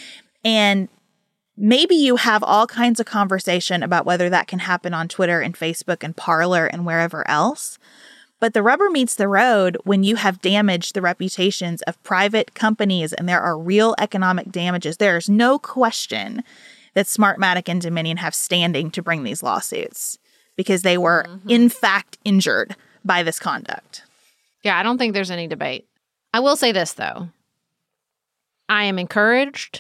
And maybe you have all kinds of conversation about whether that can happen on Twitter and Facebook and Parler and wherever else. But the rubber meets the road when you have damaged the reputations of private companies and there are real economic damages. There's no question that Smartmatic and Dominion have standing to bring these lawsuits because they were, mm-hmm. in fact, injured by this conduct. Yeah, I don't think there's any debate. I will say this, though. I am encouraged.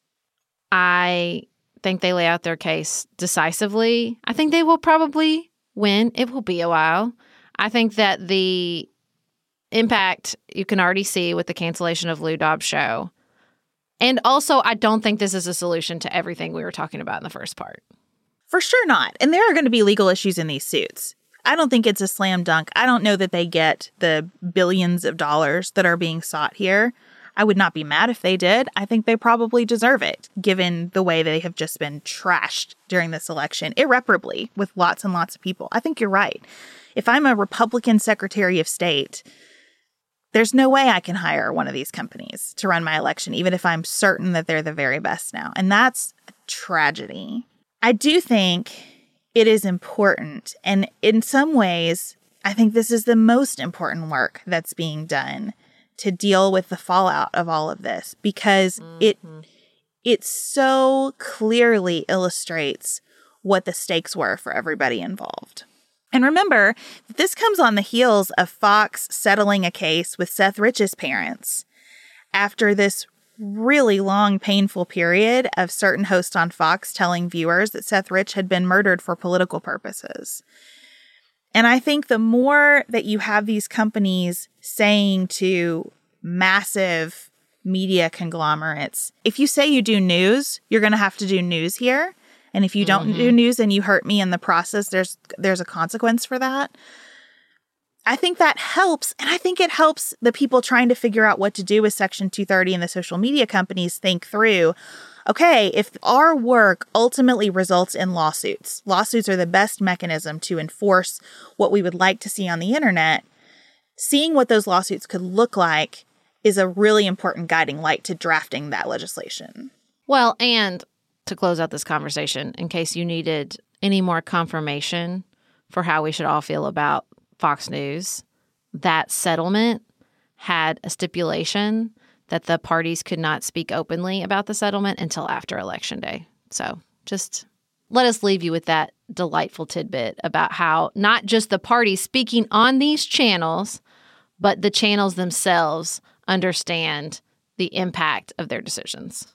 I think they lay out their case decisively. I think they will probably win. It will be a while. I think that the impact you can already see with the cancellation of Lou Dobbs' show. And also, I don't think this is a solution to everything we were talking about in the first part. For sure not. And there are going to be legal issues in these suits. I don't think it's a slam dunk. I don't know that they get the billions of dollars that are being sought here. I would not be mad if they did. I think they probably deserve it, given the way they have just been trashed during this election, irreparably, with lots and lots of people. I think you're right. If I'm a Republican Secretary of State, there's no way I can hire one of these companies to run my election, even if I'm certain that they're the very best now. And that's a tragedy. I do think it is important. And in some ways, I think this is the most important work that's being done to deal with the fallout of all of this, because mm-hmm. it it so clearly illustrates what the stakes were for everybody involved. And remember, this comes on the heels of Fox settling a case with Seth Rich's parents after this really long, painful period of certain hosts on Fox telling viewers that Seth Rich had been murdered for political purposes. And I think the more that you have these companies saying to massive media conglomerates, if you say you do news, you're going to have to do news here. And if you don't mm-hmm. do news and you hurt me in the process, there's there's a consequence for that. I think that helps. And I think it helps the people trying to figure out what to do with Section two thirty and the social media companies think through, okay, if our work ultimately results in lawsuits, lawsuits are the best mechanism to enforce what we would like to see on the internet. Seeing what those lawsuits could look like is a really important guiding light to drafting that legislation. Well, and to close out this conversation, in case you needed any more confirmation for how we should all feel about Fox News, that settlement had a stipulation that the parties could not speak openly about the settlement until after Election Day. So just let us leave you with that delightful tidbit about how not just the parties speaking on these channels, but the channels themselves understand the impact of their decisions.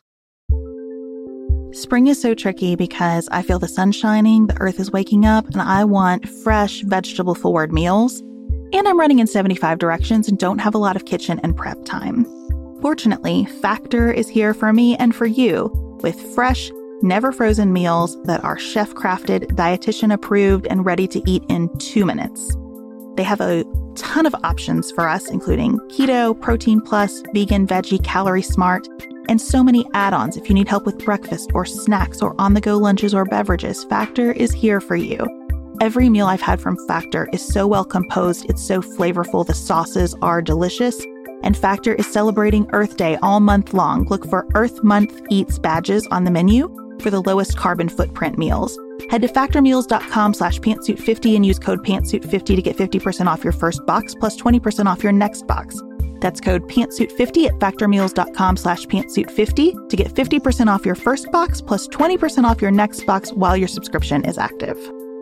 Spring is so tricky because I feel the sun shining, the earth is waking up, and I want fresh, vegetable-forward meals. And I'm running in seventy-five directions and don't have a lot of kitchen and prep time. Fortunately, Factor is here for me and for you with fresh, never-frozen meals that are chef-crafted, dietitian-approved, and ready to eat in two minutes. They have a ton of options for us, including keto, protein plus, vegan, veggie, calorie smart, and so many add-ons if you need help with breakfast or snacks or on-the-go lunches or beverages. Factor is here for you. Every meal I've had from Factor is so well composed, it's so flavorful, the sauces are delicious, and Factor is celebrating Earth Day all month long. Look for Earth Month Eats badges on the menu for the lowest carbon footprint meals. Head to factormeals.com slash pantsuit50 and use code pantsuit fifty to get fifty percent off your first box plus twenty percent off your next box. That's code pantsuit fifty at factormeals.com slash pantsuit50 to get fifty percent off your first box plus twenty percent off your next box while your subscription is active.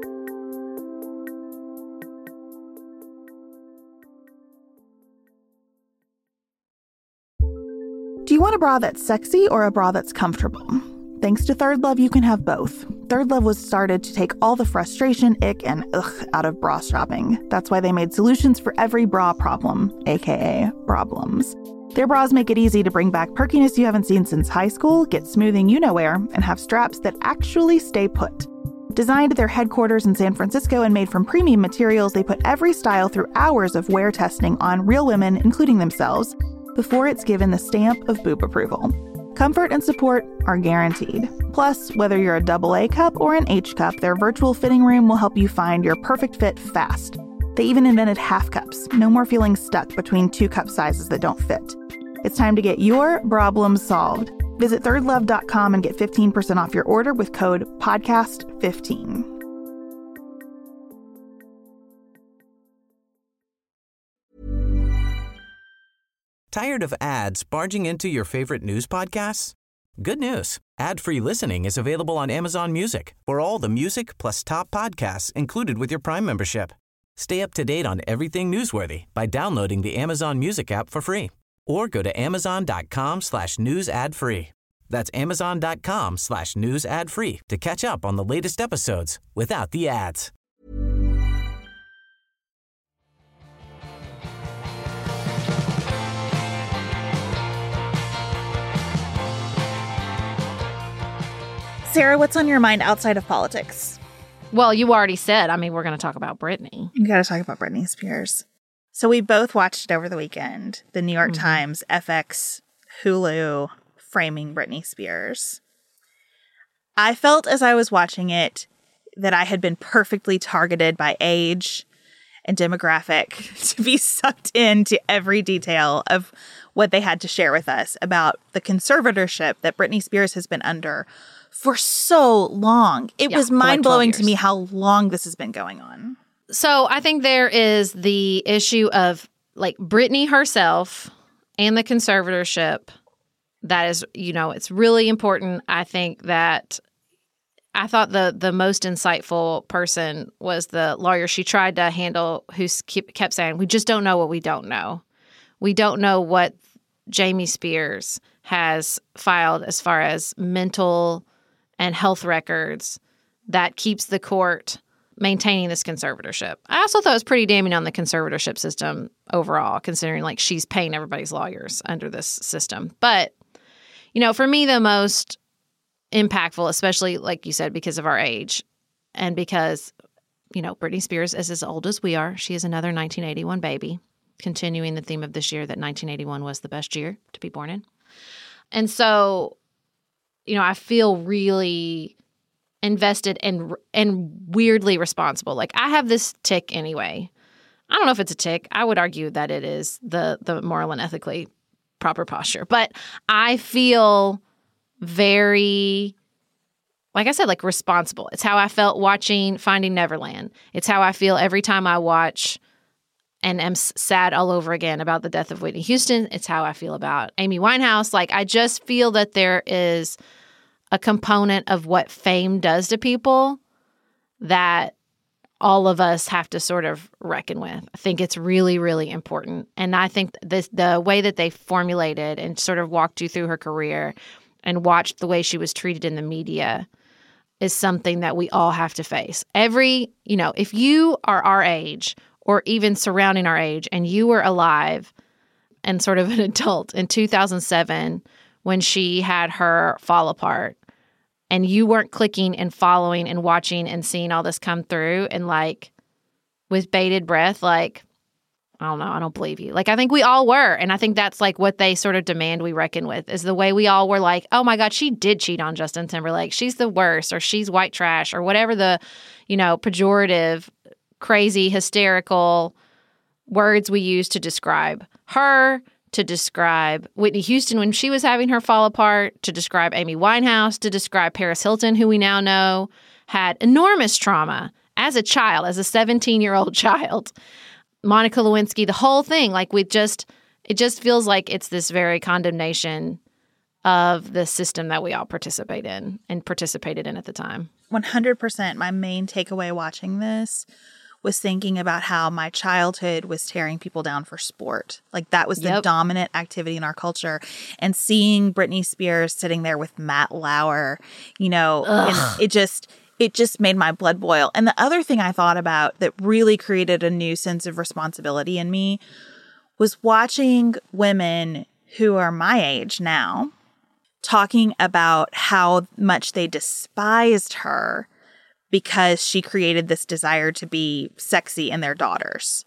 Do you want a bra that's sexy or a bra that's comfortable? Thanks to Third Love, you can have both. Third Love was started to take all the frustration, ick, and ugh out of bra shopping. That's why they made solutions for every bra problem, aka problems. Their bras make it easy to bring back perkiness you haven't seen since high school, get smoothing you-know-where, and have straps that actually stay put. Designed at their headquarters in San Francisco and made from premium materials, they put every style through hours of wear testing on real women, including themselves, before it's given the stamp of boob approval. Comfort and support are guaranteed. Plus, whether you're a double A cup or an H cup, their virtual fitting room will help you find your perfect fit fast. They even invented half cups. No more feeling stuck between two cup sizes that don't fit. It's time to get your problems solved. Visit third love dot com and get fifteen percent off your order with code podcast fifteen. Tired of ads barging into your favorite news podcasts? Good news. Ad-free listening is available on Amazon Music for all the music plus top podcasts included with your Prime membership. Stay up to date on everything newsworthy by downloading the Amazon Music app for free or go to amazon.com slash news ad free. That's amazon.com slash news ad free to catch up on the latest episodes without the ads. Sarah, what's on your mind outside of politics? Well, you already said, I mean, we're going to talk about Britney. We got to talk about Britney Spears. So we both watched it over the weekend. The New York mm-hmm. Times, F X, Hulu, framing Britney Spears. I felt as I was watching it that I had been perfectly targeted by age and demographic to be sucked into every detail of what they had to share with us about the conservatorship that Britney Spears has been under for so long. It yeah, was mind-blowing like to me how long this has been going on. So I think there is the issue of like Britney herself and the conservatorship. That is, you know, it's really important. I think that I thought the the most insightful person was the lawyer she tried to handle, who kept saying, we just don't know what we don't know. We don't know what Jamie Spears has filed as far as mental and health records that keeps the court maintaining this conservatorship. I also thought it was pretty damning on the conservatorship system overall, considering like she's paying everybody's lawyers under this system. But, you know, for me, the most impactful, especially like you said, because of our age and because, you know, Britney Spears is as old as we are. She is another nineteen eighty-one baby, continuing the theme of this year that nineteen eighty-one was the best year to be born in. And so, you know, I feel really invested and and weirdly responsible. Like, I have this tick anyway. I don't know if it's a tick. I would argue that it is the the moral and ethically proper posture. But I feel very, like I said, like responsible. It's how I felt watching Finding Neverland. It's how I feel every time I watch and am sad all over again about the death of Whitney Houston. It's how I feel about Amy Winehouse. Like, I just feel that there is a component of what fame does to people that all of us have to sort of reckon with. I think it's really, really important. And I think this, the way that they formulated and sort of walked you through her career and watched the way she was treated in the media is something that we all have to face. Every, you know, if you are our age or even surrounding our age and you were alive and sort of an adult in two thousand seven when she had her fall apart and you weren't clicking and following and watching and seeing all this come through and like with bated breath, like, I don't know, I don't believe you. Like, I think we all were. And I think that's like what they sort of demand we reckon with is the way we all were like, oh my God, she did cheat on Justin Timberlake. She's the worst, or she's white trash, or whatever the, you know, pejorative, crazy, hysterical words we use to describe her, to describe Whitney Houston when she was having her fall apart, to describe Amy Winehouse, to describe Paris Hilton, who we now know had enormous trauma as a child, as a seventeen-year-old child. Monica Lewinsky, the whole thing, like we just, it just feels like it's this very condemnation of the system that we all participate in and participated in at the time. one hundred percent. My main takeaway watching this was thinking about how my childhood was tearing people down for sport. Like, that was the Yep. dominant activity in our culture. And seeing Britney Spears sitting there with Matt Lauer, you know, and it just... It just made my blood boil. And the other thing I thought about that really created a new sense of responsibility in me was watching women who are my age now talking about how much they despised her because she created this desire to be sexy in their daughters.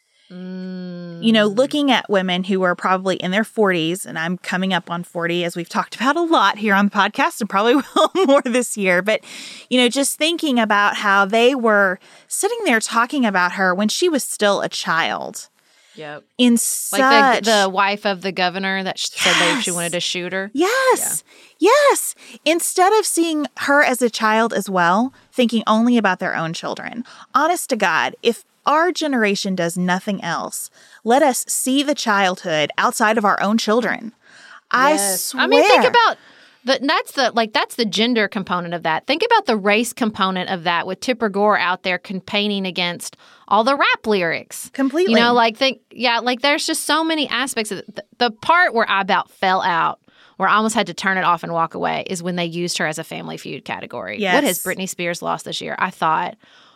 Mm. You know, looking at women who are probably in their forties, and I'm coming up on forty, as we've talked about a lot here on the podcast and probably will more this year. But, you know, just thinking about how they were sitting there talking about her when she was still a child. Yep. In such... Like the, the wife of the governor that yes. said that she wanted to shoot her. Yes. Yeah. Yes. Instead of seeing her as a child as well, thinking only about their own children. Honest to God, if our generation does nothing else, let us see the childhood outside of our own children. I yes. swear. I mean, think about the, that's the like that's the gender component of that. Think about the race component of that with Tipper Gore out there campaigning against all the rap lyrics. Completely. You know, like think yeah, like there's just so many aspects of it. The, the part where I about fell out, where I almost had to turn it off and walk away, is when they used her as a Family Feud category. Yes. What has Britney Spears lost this year? I thought,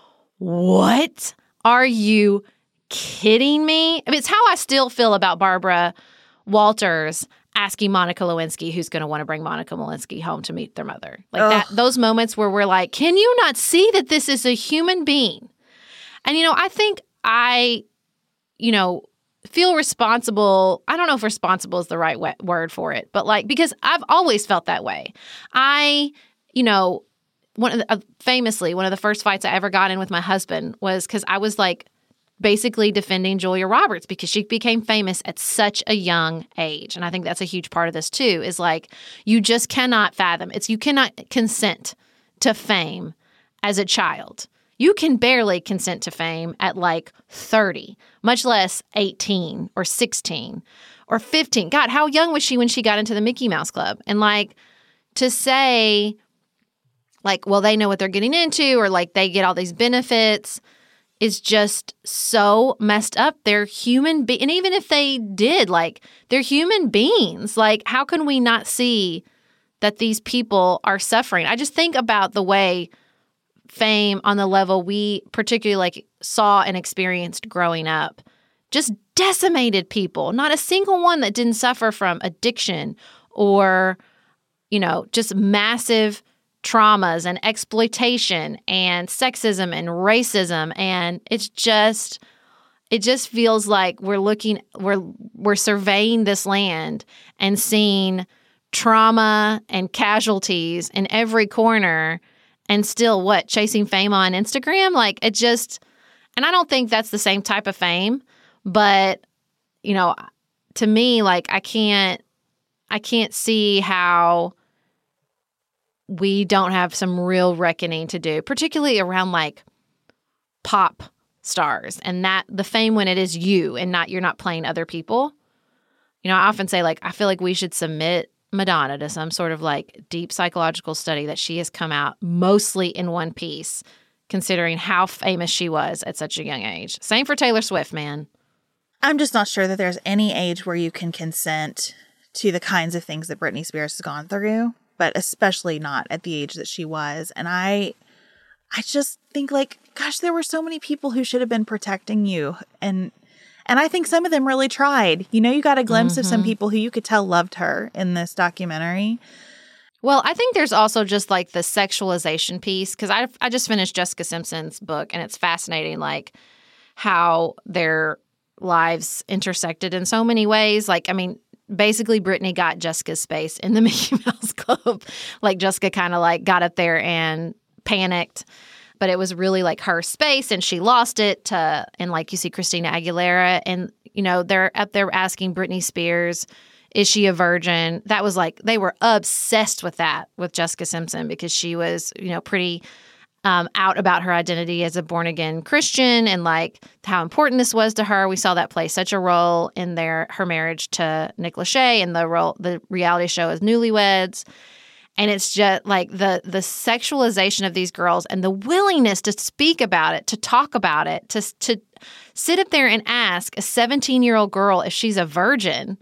what? Are you kidding me? I mean, it's how I still feel about Barbara Walters asking Monica Lewinsky who's going to want to bring Monica Lewinsky home to meet their mother. Like that, those moments where we're like, can you not see that this is a human being? And, you know, I think I, you know, feel responsible. I don't know if responsible is the right we- word for it, but like, because I've always felt that way. I, you know, One of the, uh, famously, one of the first fights I ever got in with my husband was because I was like basically defending Julia Roberts because she became famous at such a young age. And I think that's a huge part of this too, is like you just cannot fathom. It's you cannot consent to fame as a child. You can barely consent to fame at like thirty, much less eighteen or sixteen or fifteen. God, how young was she when she got into the Mickey Mouse Club? And like to say like, well, they know what they're getting into, or like they get all these benefits, is just so messed up. They're human be- and even if they did, like, they're human beings. Like, how can we not see that these people are suffering? I just think about the way fame on the level we particularly like saw and experienced growing up just decimated people. Not a single one that didn't suffer from addiction or, you know, just massive traumas and exploitation and sexism and racism. And it's just, it just feels like we're looking, we're, we're surveying this land and seeing trauma and casualties in every corner, and still what, chasing fame on Instagram? Like, it just, and I don't think that's the same type of fame, but, you know, to me, like, I can't, I can't see how we don't have some real reckoning to do, particularly around like pop stars and that the fame when it is you and not, you're not playing other people. You know, I often say, like, I feel like we should submit Madonna to some sort of like deep psychological study that she has come out mostly in one piece, considering how famous she was at such a young age. Same for Taylor Swift, man. I'm just not sure that there's any age where you can consent to the kinds of things that Britney Spears has gone through, but especially not at the age that she was. And I, I just think, like, gosh, there were so many people who should have been protecting you. And, and I think some of them really tried. You know, you got a glimpse mm-hmm. of some people who you could tell loved her in this documentary. Well, I think there's also just like the sexualization piece, because I, I just finished Jessica Simpson's book, and it's fascinating, like, how their lives intersected in so many ways. Like, I mean, basically Britney got Jessica's space in the Mickey Mouse Club. Like, Jessica kind of like got up there and panicked, but it was really like her space, and she lost it to, and like you see Christina Aguilera, and, you know, they're up there asking Britney Spears, is she a virgin? That was like, they were obsessed with that with Jessica Simpson, because she was, you know, pretty Um, out about her identity as a born-again Christian, and like how important this was to her. We saw that play such a role in their her marriage to Nick Lachey and the role the reality show as Newlyweds. And it's just like the the sexualization of these girls and the willingness to speak about it, to talk about it, to to sit up there and ask a seventeen-year-old girl if she's a virgin.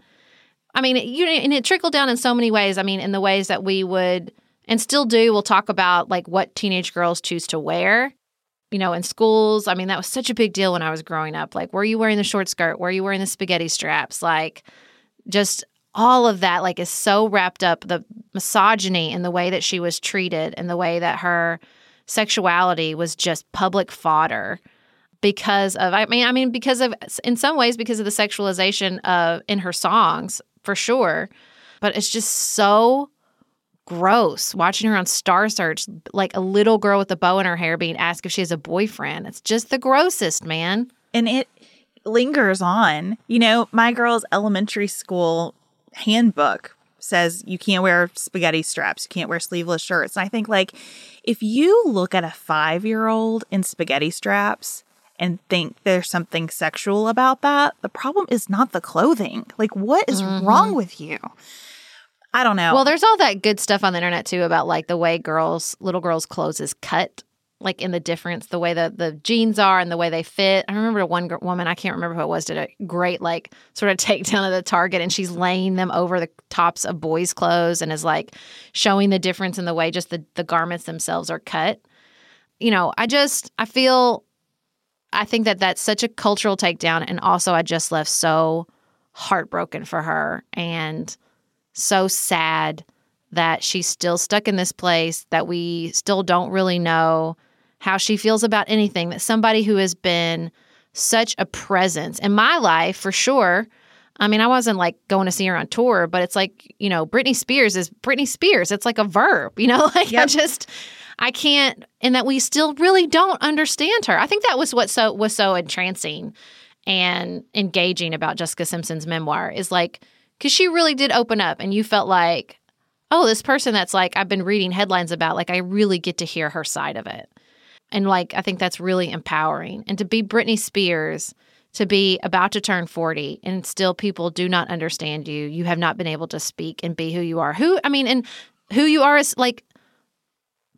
I mean, you and it trickled down in so many ways. I mean, in the ways that we would and still do. We'll talk about like what teenage girls choose to wear, you know, in schools. I mean, that was such a big deal when I was growing up. Like, were you wearing the short skirt? Were you wearing the spaghetti straps? Like, just all of that, like, is so wrapped up, the misogyny in the way that she was treated and the way that her sexuality was just public fodder because of, I mean, I mean, because of, in some ways, because of the sexualization of in her songs, for sure. But it's just so gross watching her on Star Search, like a little girl with a bow in her hair being asked if she has a boyfriend. It's just the grossest, man. And it lingers on. You know, my girl's elementary school handbook says you can't wear spaghetti straps, you can't wear sleeveless shirts. And I think, like, if you look at a five-year-old in spaghetti straps and think there's something sexual about that, the problem is not the clothing. Like, what is mm-hmm. wrong with you? I don't know. Well, there's all that good stuff on the internet, too, about, like, the way girls, little girls' clothes is cut, like, in the difference, the way the, the jeans are and the way they fit. I remember one g- woman, I can't remember who it was, did a great, like, sort of takedown of the Target, and she's laying them over the tops of boys' clothes and is, like, showing the difference in the way just the, the garments themselves are cut. You know, I just, I feel, I think that that's such a cultural takedown, and also I just left so heartbroken for her, and so sad that she's still stuck in this place, that we still don't really know how she feels about anything, that somebody who has been such a presence in my life, for sure. I mean, I wasn't like going to see her on tour, but it's like, you know, Britney Spears is Britney Spears. It's like a verb, you know, like yep. I just, I can't, and that we still really don't understand her. I think that was what so was so entrancing and engaging about Jessica Simpson's memoir, is like, because she really did open up, and you felt like, oh, this person that's like, I've been reading headlines about, like, I really get to hear her side of it. And, like, I think that's really empowering. And to be Britney Spears, to be about to turn forty, and still people do not understand you. You have not been able to speak and be who you are. Who, I mean, and who you are is, like,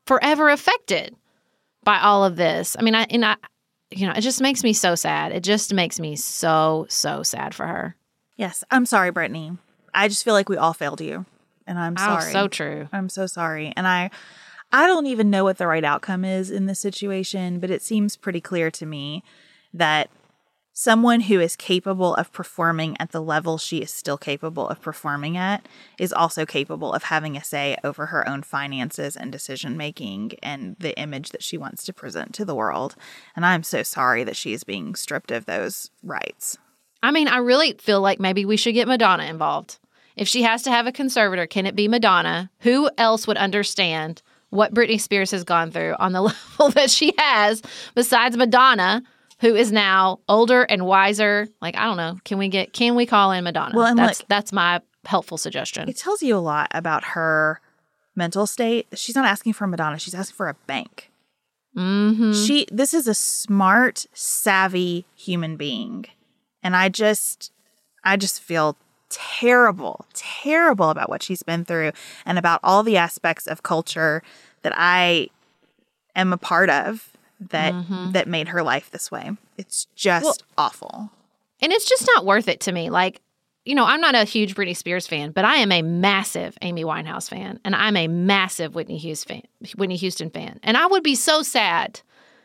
forever affected by all of this. I mean, I and I, you know, it just makes me so sad. It just makes me so, so sad for her. Yes. I'm sorry, Brittany. I just feel like we all failed you. And I'm sorry. Oh, so true. I'm so sorry. And I I don't even know what the right outcome is in this situation, but it seems pretty clear to me that someone who is capable of performing at the level she is still capable of performing at is also capable of having a say over her own finances and decision making and the image that she wants to present to the world. And I'm so sorry that she is being stripped of those rights. I mean, I really feel like maybe we should get Madonna involved. If she has to have a conservator, can it be Madonna? Who else would understand what Britney Spears has gone through on the level that she has besides Madonna, who is now older and wiser? Like, I don't know. Can we get, can we call in Madonna? Well, and that's, look, that's my helpful suggestion. It tells you a lot about her mental state. She's not asking for Madonna. She's asking for a bank. Mm-hmm. She, this is a smart, savvy human being. And I just, I just feel terrible, terrible about what she's been through and about all the aspects of culture that I am a part of that mm-hmm. that made her life this way. It's just well, awful. And it's just not worth it to me. Like, you know, I'm not a huge Britney Spears fan, but I am a massive Amy Winehouse fan. And I'm a massive Whitney Houston fan, Whitney Houston fan. And I would be so sad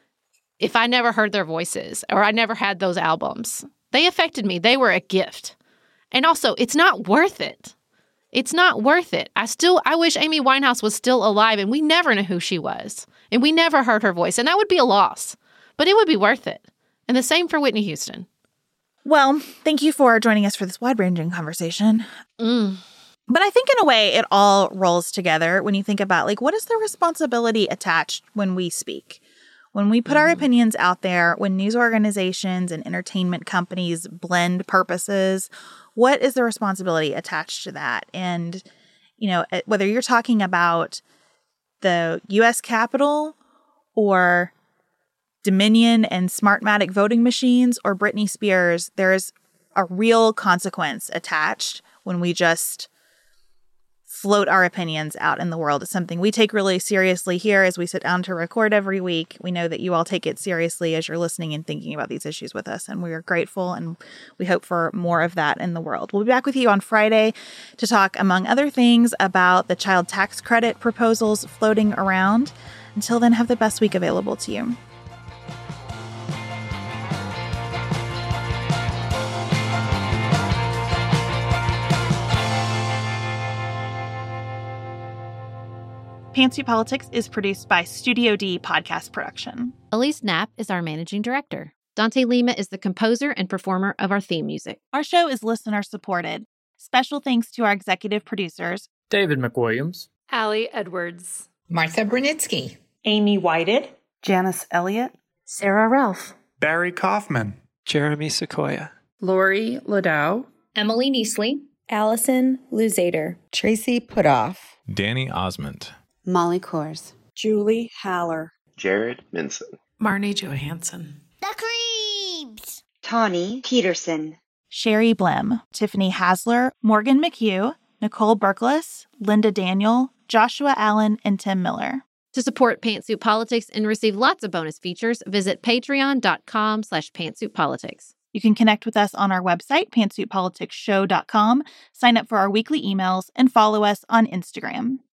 if I never heard their voices or I never had those albums. They affected me. They were a gift. And also, it's not worth it. It's not worth it. I still, I wish Amy Winehouse was still alive and we never knew who she was. And we never heard her voice. And that would be a loss. But it would be worth it. And the same for Whitney Houston. Well, thank you for joining us for this wide-ranging conversation. Mm. But I think in a way it all rolls together when you think about, like, what is the responsibility attached when we speak? When we put mm. our opinions out there, when news organizations and entertainment companies blend purposes, what is the responsibility attached to that? And, you know, whether you're talking about the U S Capitol or Dominion and Smartmatic voting machines or Britney Spears, there's a real consequence attached when we just float our opinions out in the world. It's something we take really seriously here as we sit down to record every week. We know that you all take it seriously as you're listening and thinking about these issues with us, and we are grateful, and we hope for more of that in the world. We'll be back with you on Friday to talk, among other things, about the child tax credit proposals floating around. Until then, have the best week available to you. Pantsuit Politics is produced by Studio D Podcast Production. Elise Knapp is our managing director. Dante Lima is the composer and performer of our theme music. Our show is listener supported. Special thanks to our executive producers, David McWilliams, Allie Edwards, Martha Brunitsky, Amy Whited, Janice Elliott, Sarah Ralph, Barry Kaufman, Jeremy Sequoia, Lori Ladow, Emily Neasley, Allison Luzader, Tracy Putoff, Danny Osmond, Molly Kors, Julie Haller, Jared Minson, Marnie Johansson, The Creeps, Tawny Peterson, Sherry Blim, Tiffany Hasler, Morgan McHugh, Nicole Berkles, Linda Daniel, Joshua Allen, and Tim Miller. To support Pantsuit Politics and receive lots of bonus features, visit patreon.com slash pantsuitpolitics. You can connect with us on our website, pantsuit politics show dot com, sign up for our weekly emails, and follow us on Instagram.